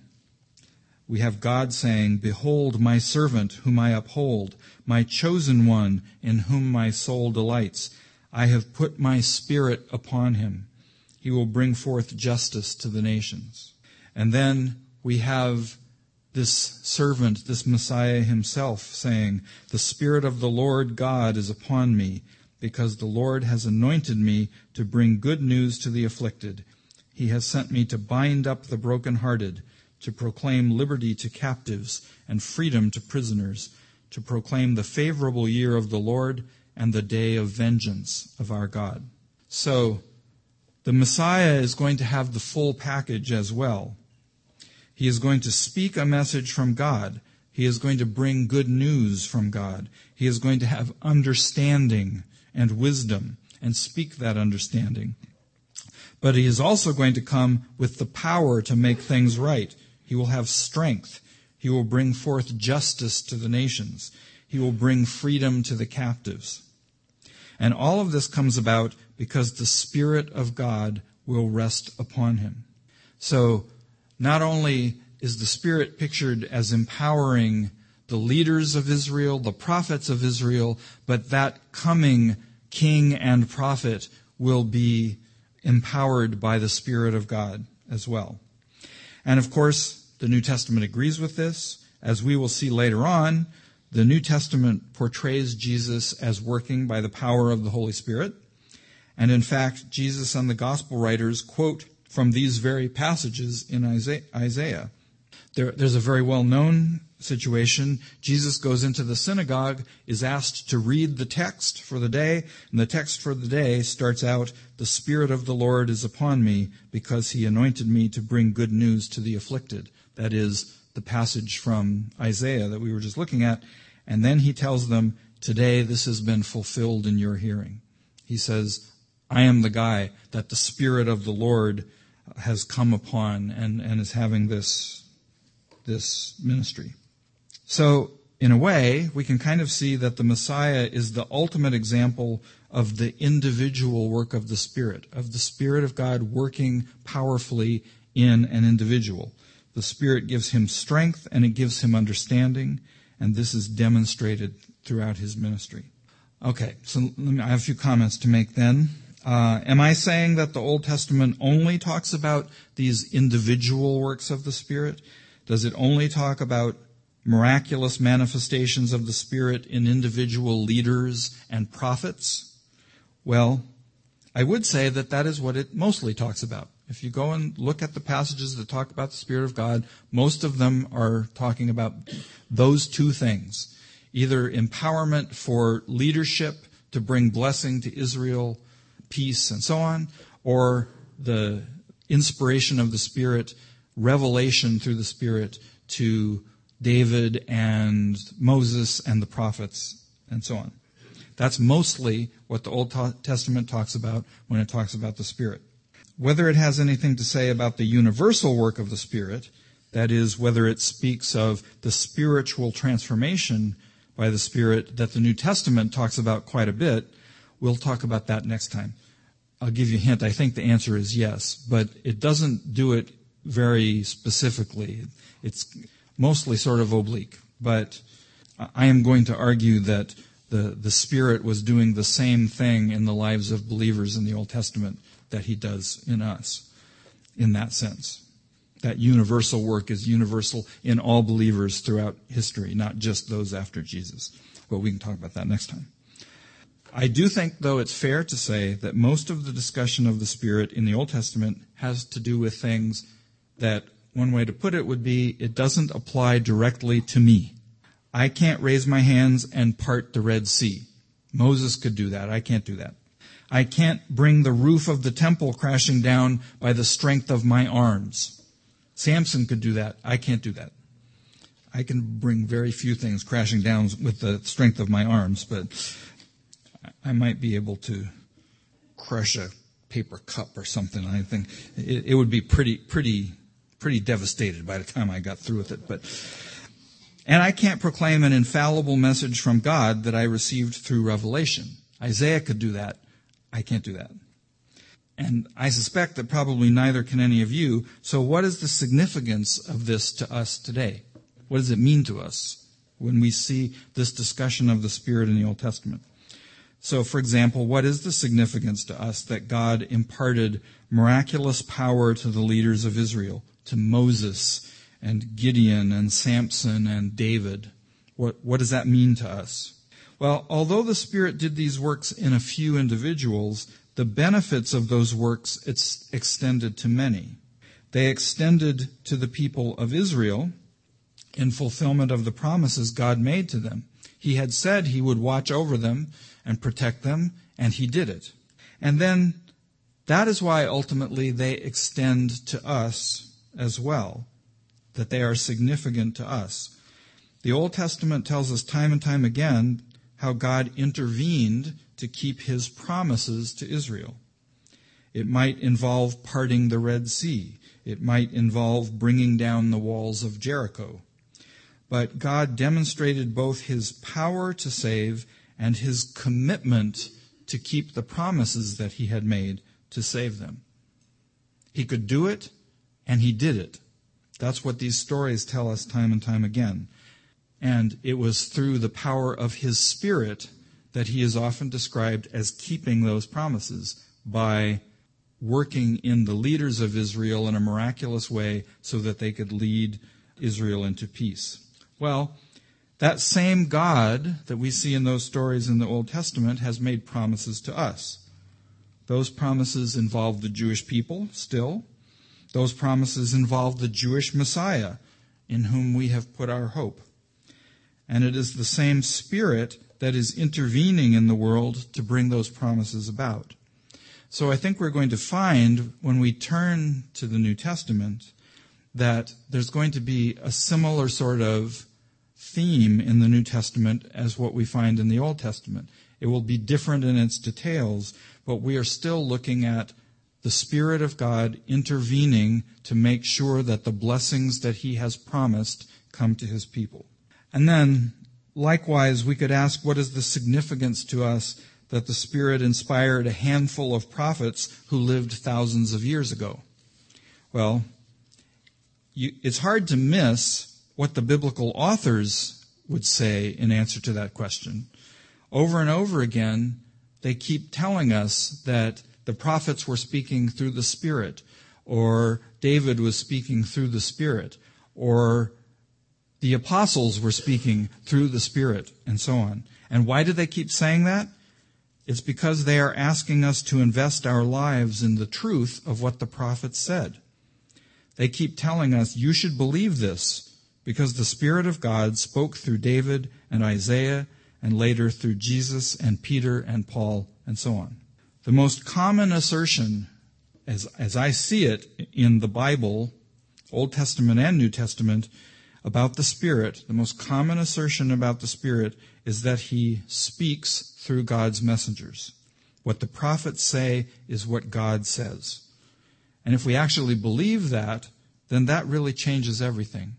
we have God saying, "Behold my servant whom I uphold, my chosen one in whom my soul delights. I have put my Spirit upon him. He will bring forth justice to the nations." And then we have this servant, this Messiah himself, saying, "The Spirit of the Lord God is upon me, because the Lord has anointed me to bring good news to the afflicted. He has sent me to bind up the brokenhearted, to proclaim liberty to captives and freedom to prisoners, to proclaim the favorable year of the Lord and the day of vengeance of our God." So, the Messiah is going to have the full package as well. He is going to speak a message from God. He is going to bring good news from God. He is going to have understanding and wisdom and speak that understanding. But he is also going to come with the power to make things right. He will have strength. He will bring forth justice to the nations. He will bring freedom to the captives. And all of this comes about because the Spirit of God will rest upon him. So, not only is the Spirit pictured as empowering the leaders of Israel, the prophets of Israel, but that coming king and prophet will be empowered by the Spirit of God as well. And of course, the New Testament agrees with this. As we will see later on, the New Testament portrays Jesus as working by the power of the Holy Spirit. And in fact, Jesus and the gospel writers quote from these very passages in Isaiah. There, there's a very well-known situation. Jesus goes into the synagogue, is asked to read the text for the day, and the text for the day starts out, "The Spirit of the Lord is upon me, because he anointed me to bring good news to the afflicted." That is the passage from Isaiah that we were just looking at. And then he tells them, "Today this has been fulfilled in your hearing." He says, "I am the guy that the Spirit of the Lord has come upon and, and is having this, this ministry." So, in a way, we can kind of see that the Messiah is the ultimate example of the individual work of the Spirit, of the Spirit of God working powerfully in an individual. The Spirit gives him strength and it gives him understanding, and this is demonstrated throughout his ministry. Okay, so let me, I have a few comments to make then. Uh, am I saying that the Old Testament only talks about these individual works of the Spirit? Does it only talk about miraculous manifestations of the Spirit in individual leaders and prophets? Well, I would say that that is what it mostly talks about. If you go and look at the passages that talk about the Spirit of God, most of them are talking about those two things. Either empowerment for leadership to bring blessing to Israel, peace, and so on, or the inspiration of the Spirit, revelation through the Spirit to David and Moses and the prophets, and so on. That's mostly what the Old Testament talks about when it talks about the Spirit. Whether it has anything to say about the universal work of the Spirit, that is, whether it speaks of the spiritual transformation by the Spirit that the New Testament talks about quite a bit, we'll talk about that next time. I'll give you a hint. I think the answer is yes, but it doesn't do it very specifically. It's mostly sort of oblique, but I am going to argue that the, the Spirit was doing the same thing in the lives of believers in the Old Testament that he does in us, in that sense. That universal work is universal in all believers throughout history, not just those after Jesus. But we can talk about that next time. I do think, though, it's fair to say that most of the discussion of the Spirit in the Old Testament has to do with things that, one way to put it would be, it doesn't apply directly to me. I can't raise my hands and part the Red Sea. Moses could do that. I can't do that. I can't bring the roof of the temple crashing down by the strength of my arms. Samson could do that. I can't do that. I can bring very few things crashing down with the strength of my arms, but I might be able to crush a paper cup or something. I think it, it would be pretty, pretty, pretty devastated by the time I got through with it. But, and I can't proclaim an infallible message from God that I received through revelation. Isaiah could do that. I can't do that. And I suspect that probably neither can any of you. So what is the significance of this to us today? What does it mean to us when we see this discussion of the Spirit in the Old Testament? So, for example, what is the significance to us that God imparted miraculous power to the leaders of Israel, to Moses and Gideon and Samson and David. What, what does that mean to us? Well, although the Spirit did these works in a few individuals, the benefits of those works it's extended to many. They extended to the people of Israel in fulfillment of the promises God made to them. He had said he would watch over them and protect them, and he did it. And then that is why ultimately they extend to us as well, that they are significant to us. The Old Testament tells us time and time again how God intervened to keep his promises to Israel. It might involve parting the Red Sea. It might involve bringing down the walls of Jericho. But God demonstrated both his power to save and his commitment to keep the promises that he had made to save them. He could do it, and he did it. That's what these stories tell us time and time again. And it was through the power of his Spirit that he is often described as keeping those promises by working in the leaders of Israel in a miraculous way so that they could lead Israel into peace. Well, that same God that we see in those stories in the Old Testament has made promises to us. Those promises involve the Jewish people still. Those promises involve the Jewish Messiah in whom we have put our hope. And it is the same Spirit that is intervening in the world to bring those promises about. So I think we're going to find when we turn to the New Testament that there's going to be a similar sort of theme in the New Testament as what we find in the Old Testament. It will be different in its details, but we are still looking at the Spirit of God intervening to make sure that the blessings that he has promised come to his people. And then, likewise, we could ask, what is the significance to us that the Spirit inspired a handful of prophets who lived thousands of years ago? Well, you, it's hard to miss what the biblical authors would say in answer to that question. Over and over again, they keep telling us that the prophets were speaking through the Spirit, or David was speaking through the Spirit, or the apostles were speaking through the Spirit, and so on. And why do they keep saying that? It's because they are asking us to invest our lives in the truth of what the prophets said. They keep telling us, you should believe this, because the Spirit of God spoke through David and Isaiah, and later through Jesus and Peter and Paul, and so on. The most common assertion, as, as I see it in the Bible, Old Testament and New Testament, about the Spirit, the most common assertion about the Spirit is that he speaks through God's messengers. What the prophets say is what God says. And if we actually believe that, then that really changes everything.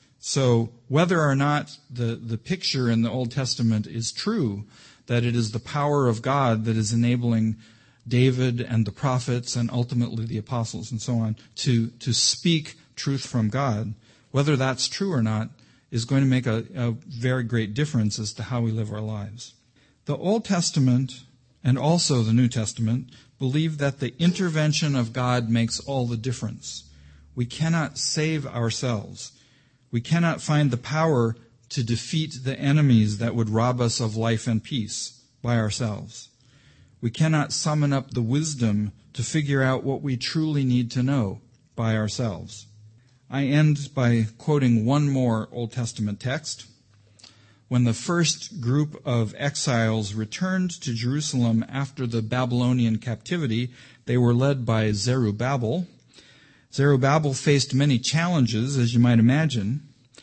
So whether or not the, the picture in the Old Testament is true, that it is the power of God that is enabling David and the prophets and ultimately the apostles and so on to, to speak truth from God, whether that's true or not is going to make a, a very great difference as to how we live our lives. The Old Testament and also the New Testament believe that the intervention of God makes all the difference. We cannot save ourselves. We cannot find the power to defeat the enemies that would rob us of life and peace by ourselves. We cannot summon up the wisdom to figure out what we truly need to know by ourselves. I end by quoting one more Old Testament text. When the first group of exiles returned to Jerusalem after the Babylonian captivity, they were led by Zerubbabel. Zerubbabel faced many challenges, as you might imagine.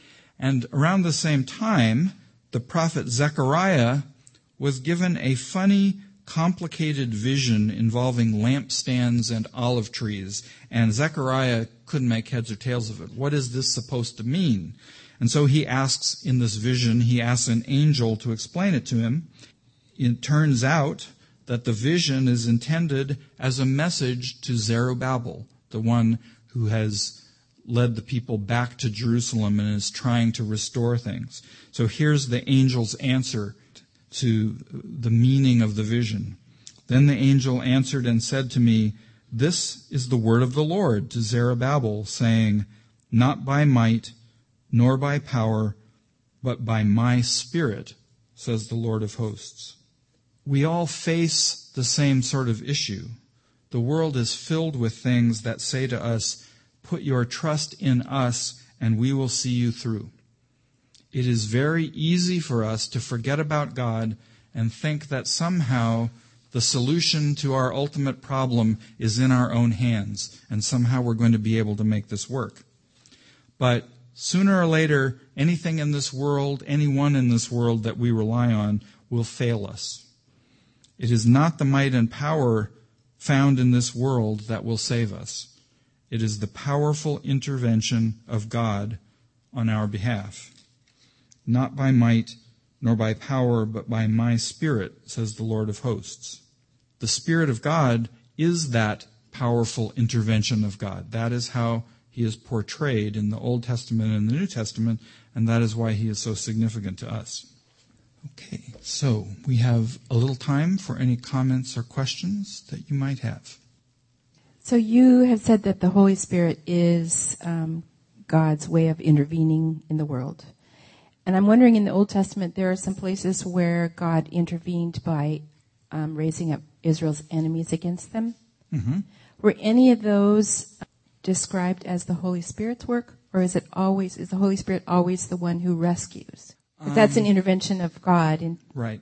And around the same time, the prophet Zechariah was given a funny, complicated vision involving lampstands and olive trees. And Zechariah couldn't make heads or tails of it. What is this supposed to mean? And so he asks in this vision, he asks an angel to explain it to him. It turns out that the vision is intended as a message to Zerubbabel, the one who has led the people back to Jerusalem and is trying to restore things. So here's the angel's answer to the meaning of the vision. Then the angel answered and said to me, "This is the word of the Lord to Zerubbabel, saying, not by might, nor by power, but by my Spirit, says the Lord of hosts. We all face the same sort of issue. The world is filled with things that say to us, put your trust in us and we will see you through. It is very easy for us to forget about God and think that somehow the solution to our ultimate problem is in our own hands, and somehow we're going to be able to make this work. But sooner or later, anything in this world, anyone in this world that we rely on will fail us. It is not the might and power found in this world that will save us. It is the powerful intervention of God on our behalf. Not by might, nor by power, but by my Spirit, says the Lord of hosts. The Spirit of God is that powerful intervention of God. That is how he is portrayed in the Old Testament and the New Testament, and that is why he is so significant to us. Okay, so we have a little time for any comments or questions that you might have. So you have said that the Holy Spirit is um, God's way of intervening in the world. And I'm wondering, in the Old Testament, there are some places where God intervened by um, raising up Israel's enemies against them. Mm-hmm. Were any of those described as the Holy Spirit's work? Or is it always, is the Holy Spirit always the one who rescues? If that's an intervention of God. In- right.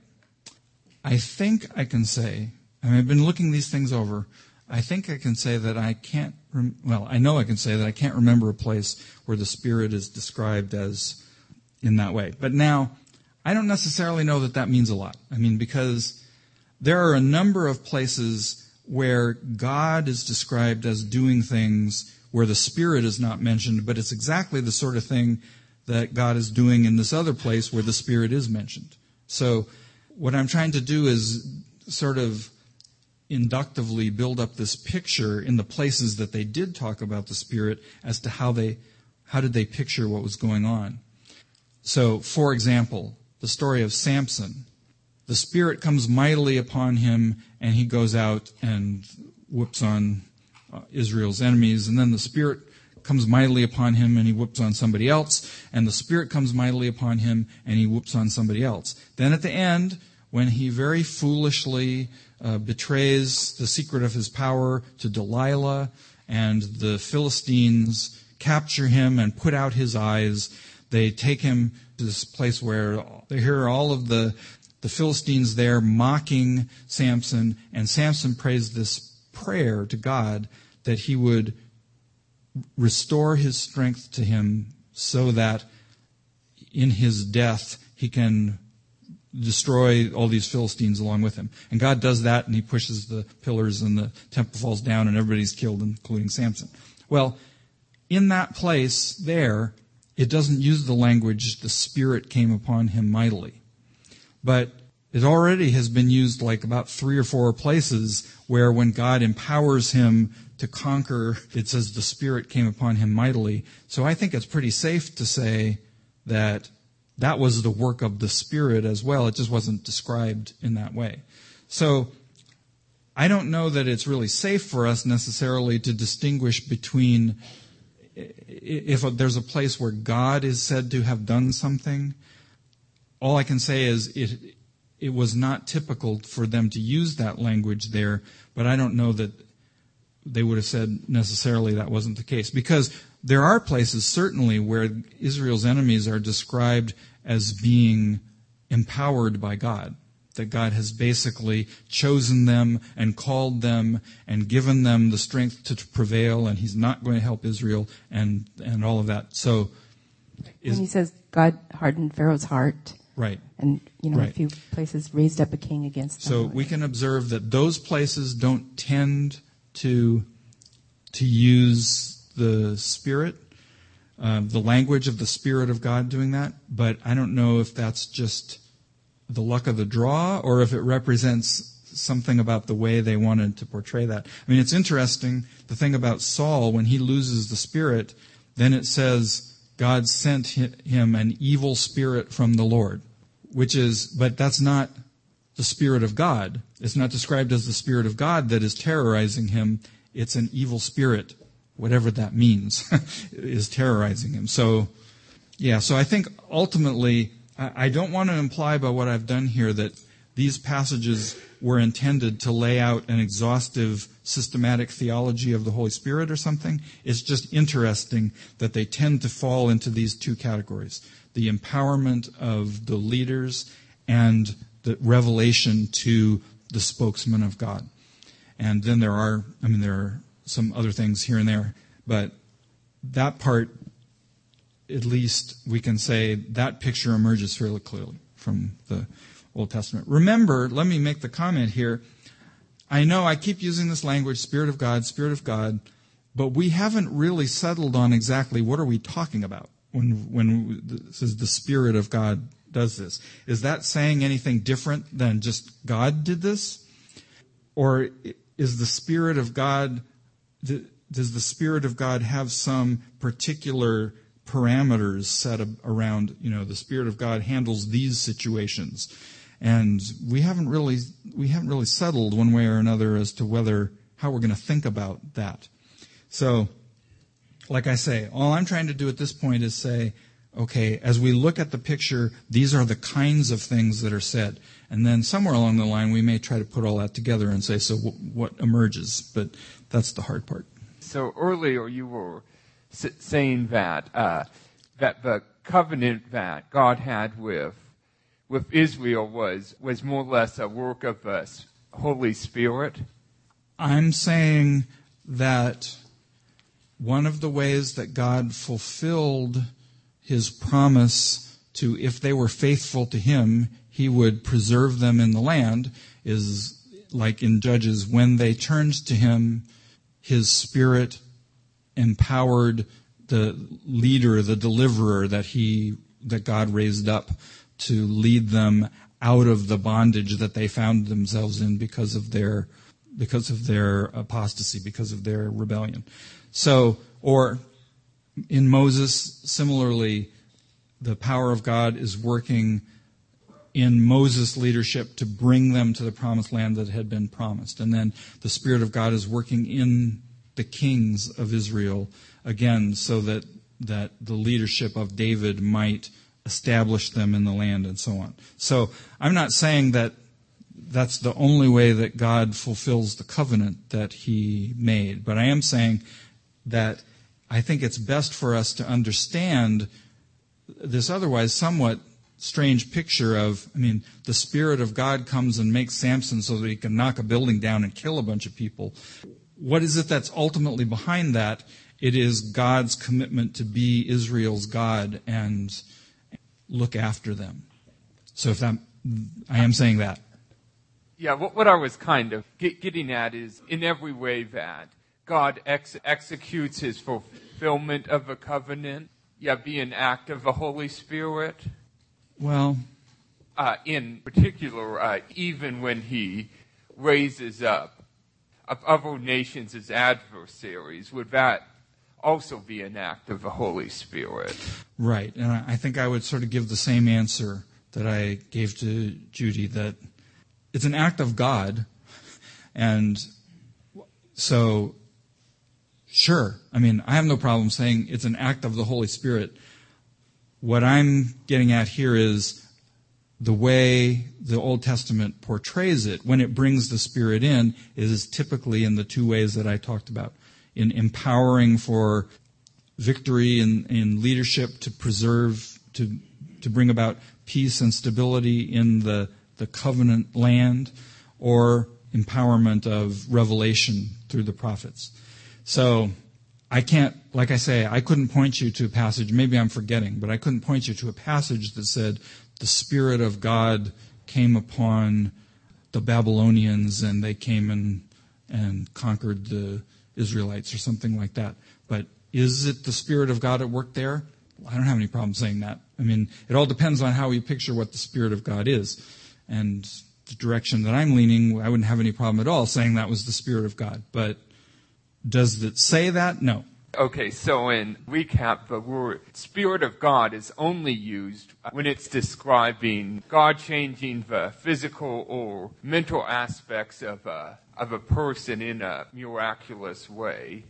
I think I can say, I mean, I've been looking these things over, I think I can say that I can't, rem- well, I know I can say that I can't remember a place where the Spirit is described as in that way. But now, I don't necessarily know that that means a lot. I mean, because there are a number of places where God is described as doing things where the Spirit is not mentioned, but it's exactly the sort of thing that God is doing in this other place where the Spirit is mentioned. So what I'm trying to do is sort of inductively build up this picture in the places that they did talk about the Spirit as to how they, how did they picture what was going on. So, for example, the story of Samson. The Spirit comes mightily upon him, and he goes out and whoops on uh, Israel's enemies, and then the Spirit comes mightily upon him and he whoops on somebody else, and the Spirit comes mightily upon him and he whoops on somebody else. Then at the end, when he very foolishly uh, betrays the secret of his power to Delilah, and the Philistines capture him and put out his eyes, they take him to this place where they hear all of the, the Philistines there mocking Samson, and Samson prays this prayer to God that he would restore his strength to him so that in his death he can destroy all these Philistines along with him. And God does that, and he pushes the pillars and the temple falls down and everybody's killed, including Samson. Well, in that place there, it doesn't use the language, the Spirit came upon him mightily. But it already has been used like about three or four places where when God empowers him to conquer, it says the Spirit came upon him mightily. So I think it's pretty safe to say that that was the work of the Spirit as well. It just wasn't described in that way. So I don't know that it's really safe for us necessarily to distinguish between if there's a place where God is said to have done something. All I can say is it it was not typical for them to use that language there, but I don't know that they would have said necessarily that wasn't the case. Because there are places certainly where Israel's enemies are described as being empowered by God. That God has basically chosen them and called them and given them the strength to prevail, and he's not going to help Israel and, and all of that. So, is, when he says God hardened Pharaoh's heart. Right. And, you know, right. a few places raised up a king against them. So we can observe that those places don't tend to to use the Spirit, uh, the language of the Spirit of God doing that. But I don't know if that's just the luck of the draw or if it represents something about the way they wanted to portray that. I mean, it's interesting, the thing about Saul, when he loses the Spirit, then it says God sent him an evil spirit from the Lord, which is, but that's not the Spirit of God. It's not described as the Spirit of God that is terrorizing him. It's an evil spirit whatever that means, is terrorizing him. So, yeah, so I think ultimately, I don't want to imply by what I've done here that these passages were intended to lay out an exhaustive, systematic theology of the Holy Spirit or something. It's just interesting that they tend to fall into these two categories: the empowerment of the leaders and the revelation to the spokesman of God. And then there are, I mean, there are some other things here and there, but that part, at least we can say that picture emerges fairly clearly from the Old Testament. Remember, let me make the comment here. I know I keep using this language, Spirit of God, Spirit of God, but we haven't really settled on exactly what are we talking about when when this is the Spirit of God does this. Is that saying anything different than just God did this? Or is the Spirit of God, does the Spirit of God have some particular parameters set around, you know, the Spirit of God handles these situations? And we haven't really we haven't really settled one way or another as to whether how we're going to think about that. So, like I say, all I'm trying to do at this point is say, okay, as we look at the picture, these are the kinds of things that are said. And then somewhere along the line, we may try to put all that together and say, so w- what emerges? But that's the hard part. So earlier you were s- saying that uh, that the covenant that God had with with Israel was was more or less a work of the Holy Spirit. I'm saying that one of the ways that God fulfilled His promise to, if they were faithful to Him, He would preserve them in the land, is like in Judges, when they turned to Him, His Spirit empowered the leader, the deliverer that He, that God raised up to lead them out of the bondage that they found themselves in because of their, because of their apostasy, because of their rebellion. So, or in Moses, similarly, the power of God is working in Moses' leadership to bring them to the promised land that had been promised. And then the Spirit of God is working in the kings of Israel, again, so that, that the leadership of David might establish them in the land and so on. So I'm not saying that that's the only way that God fulfills the covenant that He made, but I am saying that I think it's best for us to understand this otherwise somewhat strange picture of, I mean, the Spirit of God comes and makes Samson so that he can knock a building down and kill a bunch of people. What is it that's ultimately behind that? It is God's commitment to be Israel's God and look after them. So if that, I am saying that. Yeah, what, what I was kind of get, getting at is in every way that God ex- executes His fulfillment of a covenant, yeah, be an act of the Holy Spirit. Well, uh, in particular, uh, even when He raises up of other nations as adversaries, would that also be an act of the Holy Spirit? Right, and I think I would sort of give the same answer that I gave to Judy, that it's an act of God, and so, sure, I mean, I have no problem saying it's an act of the Holy Spirit. What I'm getting at here is the way the Old Testament portrays it, when it brings the Spirit in, is typically in the two ways that I talked about. In empowering for victory in, in leadership to preserve, to to bring about peace and stability in the, the covenant land, or empowerment of revelation through the prophets. So I can't, like I say, I couldn't point you to a passage, maybe I'm forgetting, but I couldn't point you to a passage that said the Spirit of God came upon the Babylonians and they came and, and conquered the Israelites or something like that. But is it the Spirit of God at work there? I don't have any problem saying that. I mean, it all depends on how we picture what the Spirit of God is. And the direction that I'm leaning, I wouldn't have any problem at all saying that was the Spirit of God. But does it say that? No. Okay, so in recap, the word Spirit of God is only used when it's describing God changing the physical or mental aspects of a, of a person in a miraculous way.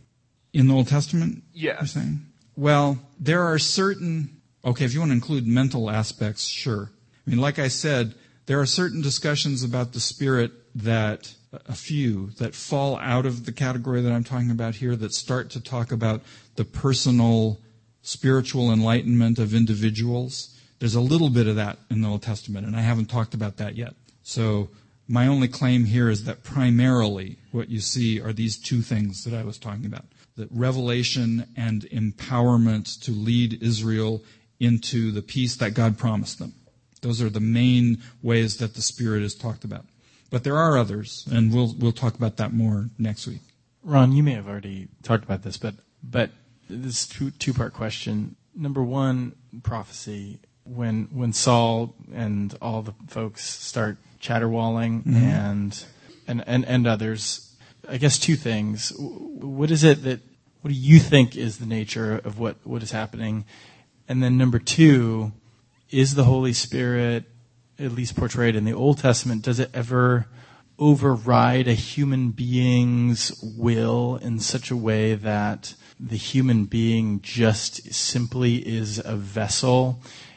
In the Old Testament? Yes. You're saying? Well, there are certain, okay, if you want to include mental aspects, sure. I mean, like I said, there are certain discussions about the Spirit that, a few, that fall out of the category that I'm talking about here, that start to talk about the personal spiritual enlightenment of individuals. There's a little bit of that in the Old Testament, and I haven't talked about that yet. So my only claim here is that primarily what you see are these two things that I was talking about. That revelation and empowerment to lead Israel into the peace that God promised them. Those are the main ways that the Spirit is talked about. But there are others, and we'll we'll talk about that more next week. Ron, you may have already talked about this, but but this two two part question. Number one, prophecy. When when Saul and all the folks start caterwauling mm-hmm. and, and and and others. I guess two things. What is it that, what do you think is the nature of what, what is happening? And then number two, is the Holy Spirit, at least portrayed in the Old Testament, does it ever override a human being's will in such a way that the human being just simply is a vessel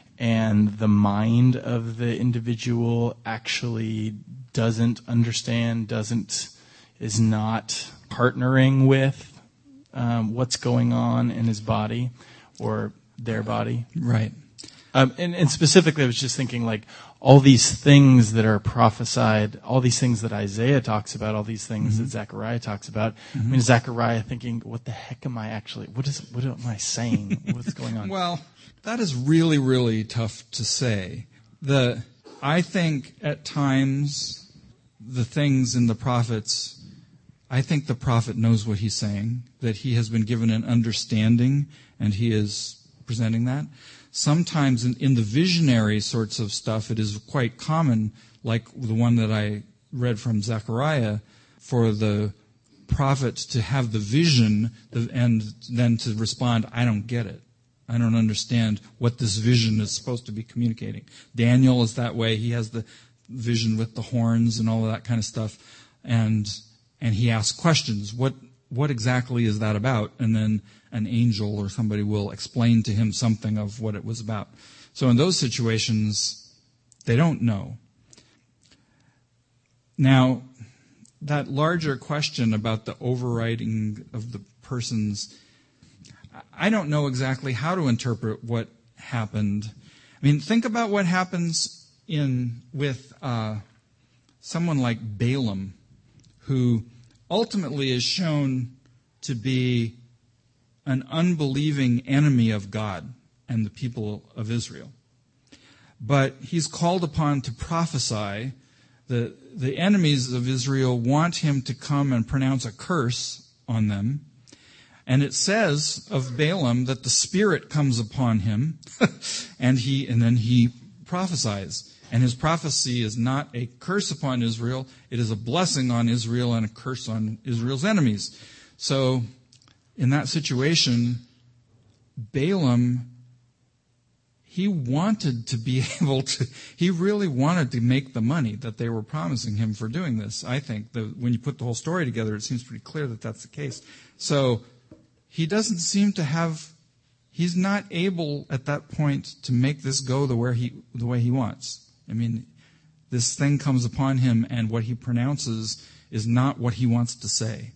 and the mind of the individual actually doesn't understand, doesn't is not partnering with um, what's going on in his body or their body. Right. Um, and, and specifically, I was just thinking, like, all these things that are prophesied, all these things that Isaiah talks about, all these things mm-hmm. that Zechariah talks about. Mm-hmm. I mean, Zechariah thinking, what the heck am I actually, what is, what am I saying? What's going on? Well, that is really, really tough to say. The, I think at times the things in the prophets, I think the prophet knows what he's saying, that he has been given an understanding, and he is presenting that. Sometimes in, in the visionary sorts of stuff, it is quite common, like the one that I read from Zechariah, for the prophet to have the vision and then to respond, I don't get it. I don't understand what this vision is supposed to be communicating. Daniel is that way. He has the vision with the horns and all of that kind of stuff. And and he asks questions. What what exactly is that about? And then an angel or somebody will explain to him something of what it was about. So in those situations, they don't know. Now, that larger question about the overriding of the person's, I don't know exactly how to interpret what happened. I mean, think about what happens in with uh, someone like Balaam, who ultimately is shown to be an unbelieving enemy of God and the people of Israel. But he's called upon to prophesy. The, the enemies of Israel want him to come and pronounce a curse on them. And it says of Balaam that the Spirit comes upon him, and he and then he prophesies. And his prophecy is not a curse upon Israel, it is a blessing on Israel and a curse on Israel's enemies. So, in that situation, Balaam, he wanted to be able to, he really wanted to make the money that they were promising him for doing this. I think that when you put the whole story together, it seems pretty clear that that's the case. So, he doesn't seem to have, he's not able at that point to make this go the way he, the way he wants. I mean, this thing comes upon him, and what he pronounces is not what he wants to say.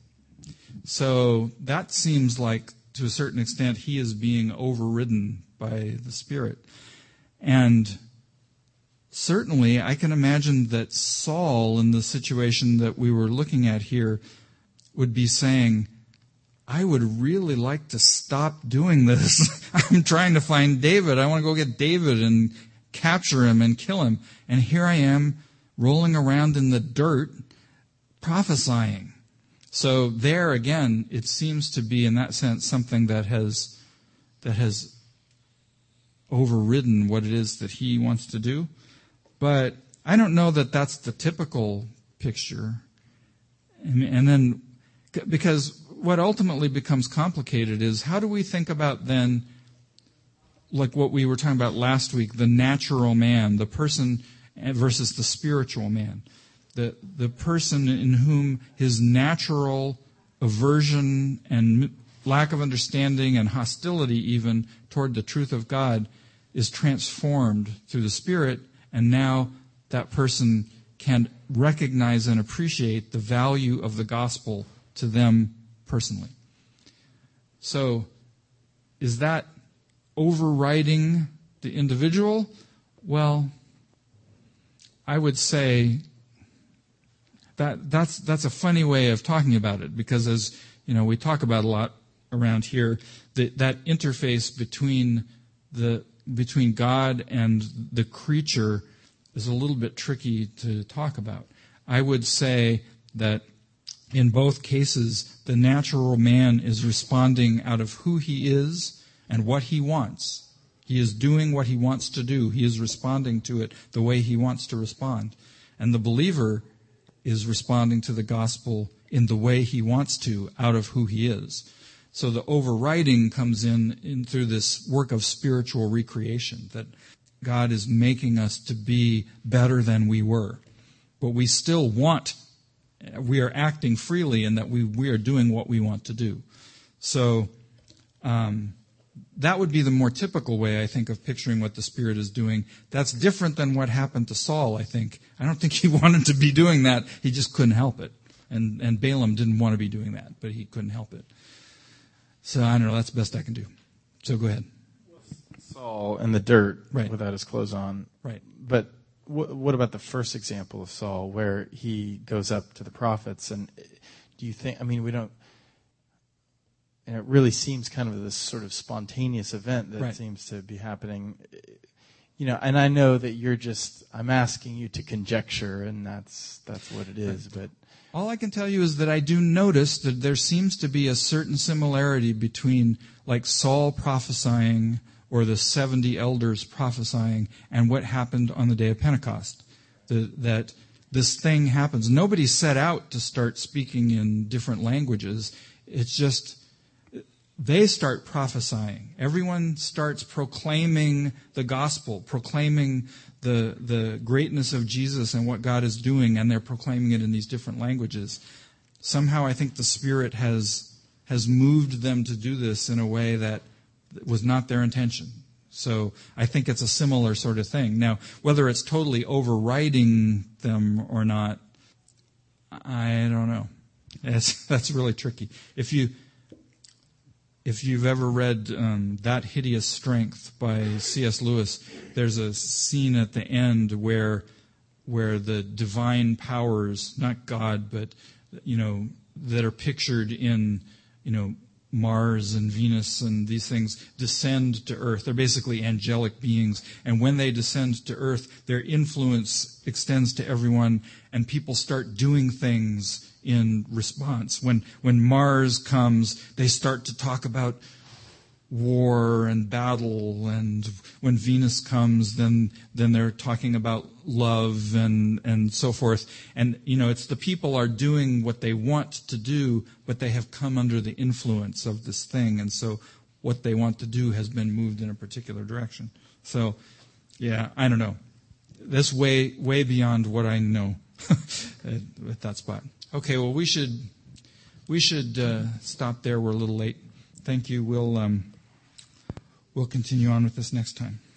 So that seems like, to a certain extent, he is being overridden by the Spirit. And certainly, I can imagine that Saul, in the situation that we were looking at here, would be saying, I would really like to stop doing this. I'm trying to find David. I want to go get David and capture him and kill him. And here I am rolling around in the dirt prophesying. So there again, it seems to be in that sense something that has that has overridden what it is that he wants to do. But I don't know that that's the typical picture. And, and then, because what ultimately becomes complicated is, how do we think about then, like what we were talking about last week, the natural man, the person versus the spiritual man. The the person in whom his natural aversion and lack of understanding and hostility even toward the truth of God is transformed through the Spirit, and now that person can recognize and appreciate the value of the gospel to them personally. So, is that overriding the individual? Well, I would say that that's that's a funny way of talking about it, because as you know, we talk about a lot around here, that that interface between the between God and the creature is a little bit tricky to talk about. I would say that in both cases, the natural man is responding out of who he is and what he wants. He is doing what he wants to do. He is responding to it the way he wants to respond. And the believer is responding to the gospel in the way he wants to, out of who he is. So the overriding comes in, in through this work of spiritual recreation, that God is making us to be better than we were. But we still want, we are acting freely in that we, we are doing what we want to do. So um, that would be the more typical way, I think, of picturing what the Spirit is doing. That's different than what happened to Saul, I think. I don't think he wanted to be doing that. He just couldn't help it. And, and Balaam didn't want to be doing that, but he couldn't help it. So I don't know, that's the best I can do. So go ahead. Saul in the dirt, right, without his clothes on. Right. But wh- what about the first example of Saul, where he goes up to the prophets? And do you think, I mean, we don't, and it really seems kind of this sort of spontaneous event that right. seems to be happening. You know, and I know that you're just, I'm asking you to conjecture, and that's that's what it is, but... All I can tell you is that I do notice that there seems to be a certain similarity between, like, Saul prophesying or the seventy elders prophesying and what happened on the day of Pentecost. The, that this thing happens. Nobody set out to start speaking in different languages. It's just they start prophesying. Everyone starts proclaiming the gospel, proclaiming the the greatness of Jesus and what God is doing, and they're proclaiming it in these different languages. Somehow I think the Spirit has has moved them to do this in a way that was not their intention. So I think it's a similar sort of thing. Now, whether it's totally overriding them or not, I don't know. That's, that's really tricky. If you If you've ever read um, That Hideous Strength by C S Lewis, there's a scene at the end where where the divine powers, not God, but, you know, that are pictured in, you know, Mars and Venus and these things descend to Earth. They're basically angelic beings. And when they descend to Earth, their influence extends to everyone, and people start doing things in response. When when Mars comes, they start to talk about war and battle, and when Venus comes, then then they're talking about love and and so forth. And you know, it's the people are doing what they want to do, but they have come under the influence of this thing, and so what they want to do has been moved in a particular direction. So, yeah, I don't know. That's way way beyond what I know at that spot. Okay, well, we should we should uh, stop there. We're a little late. Thank you. We'll um, we'll continue on with this next time.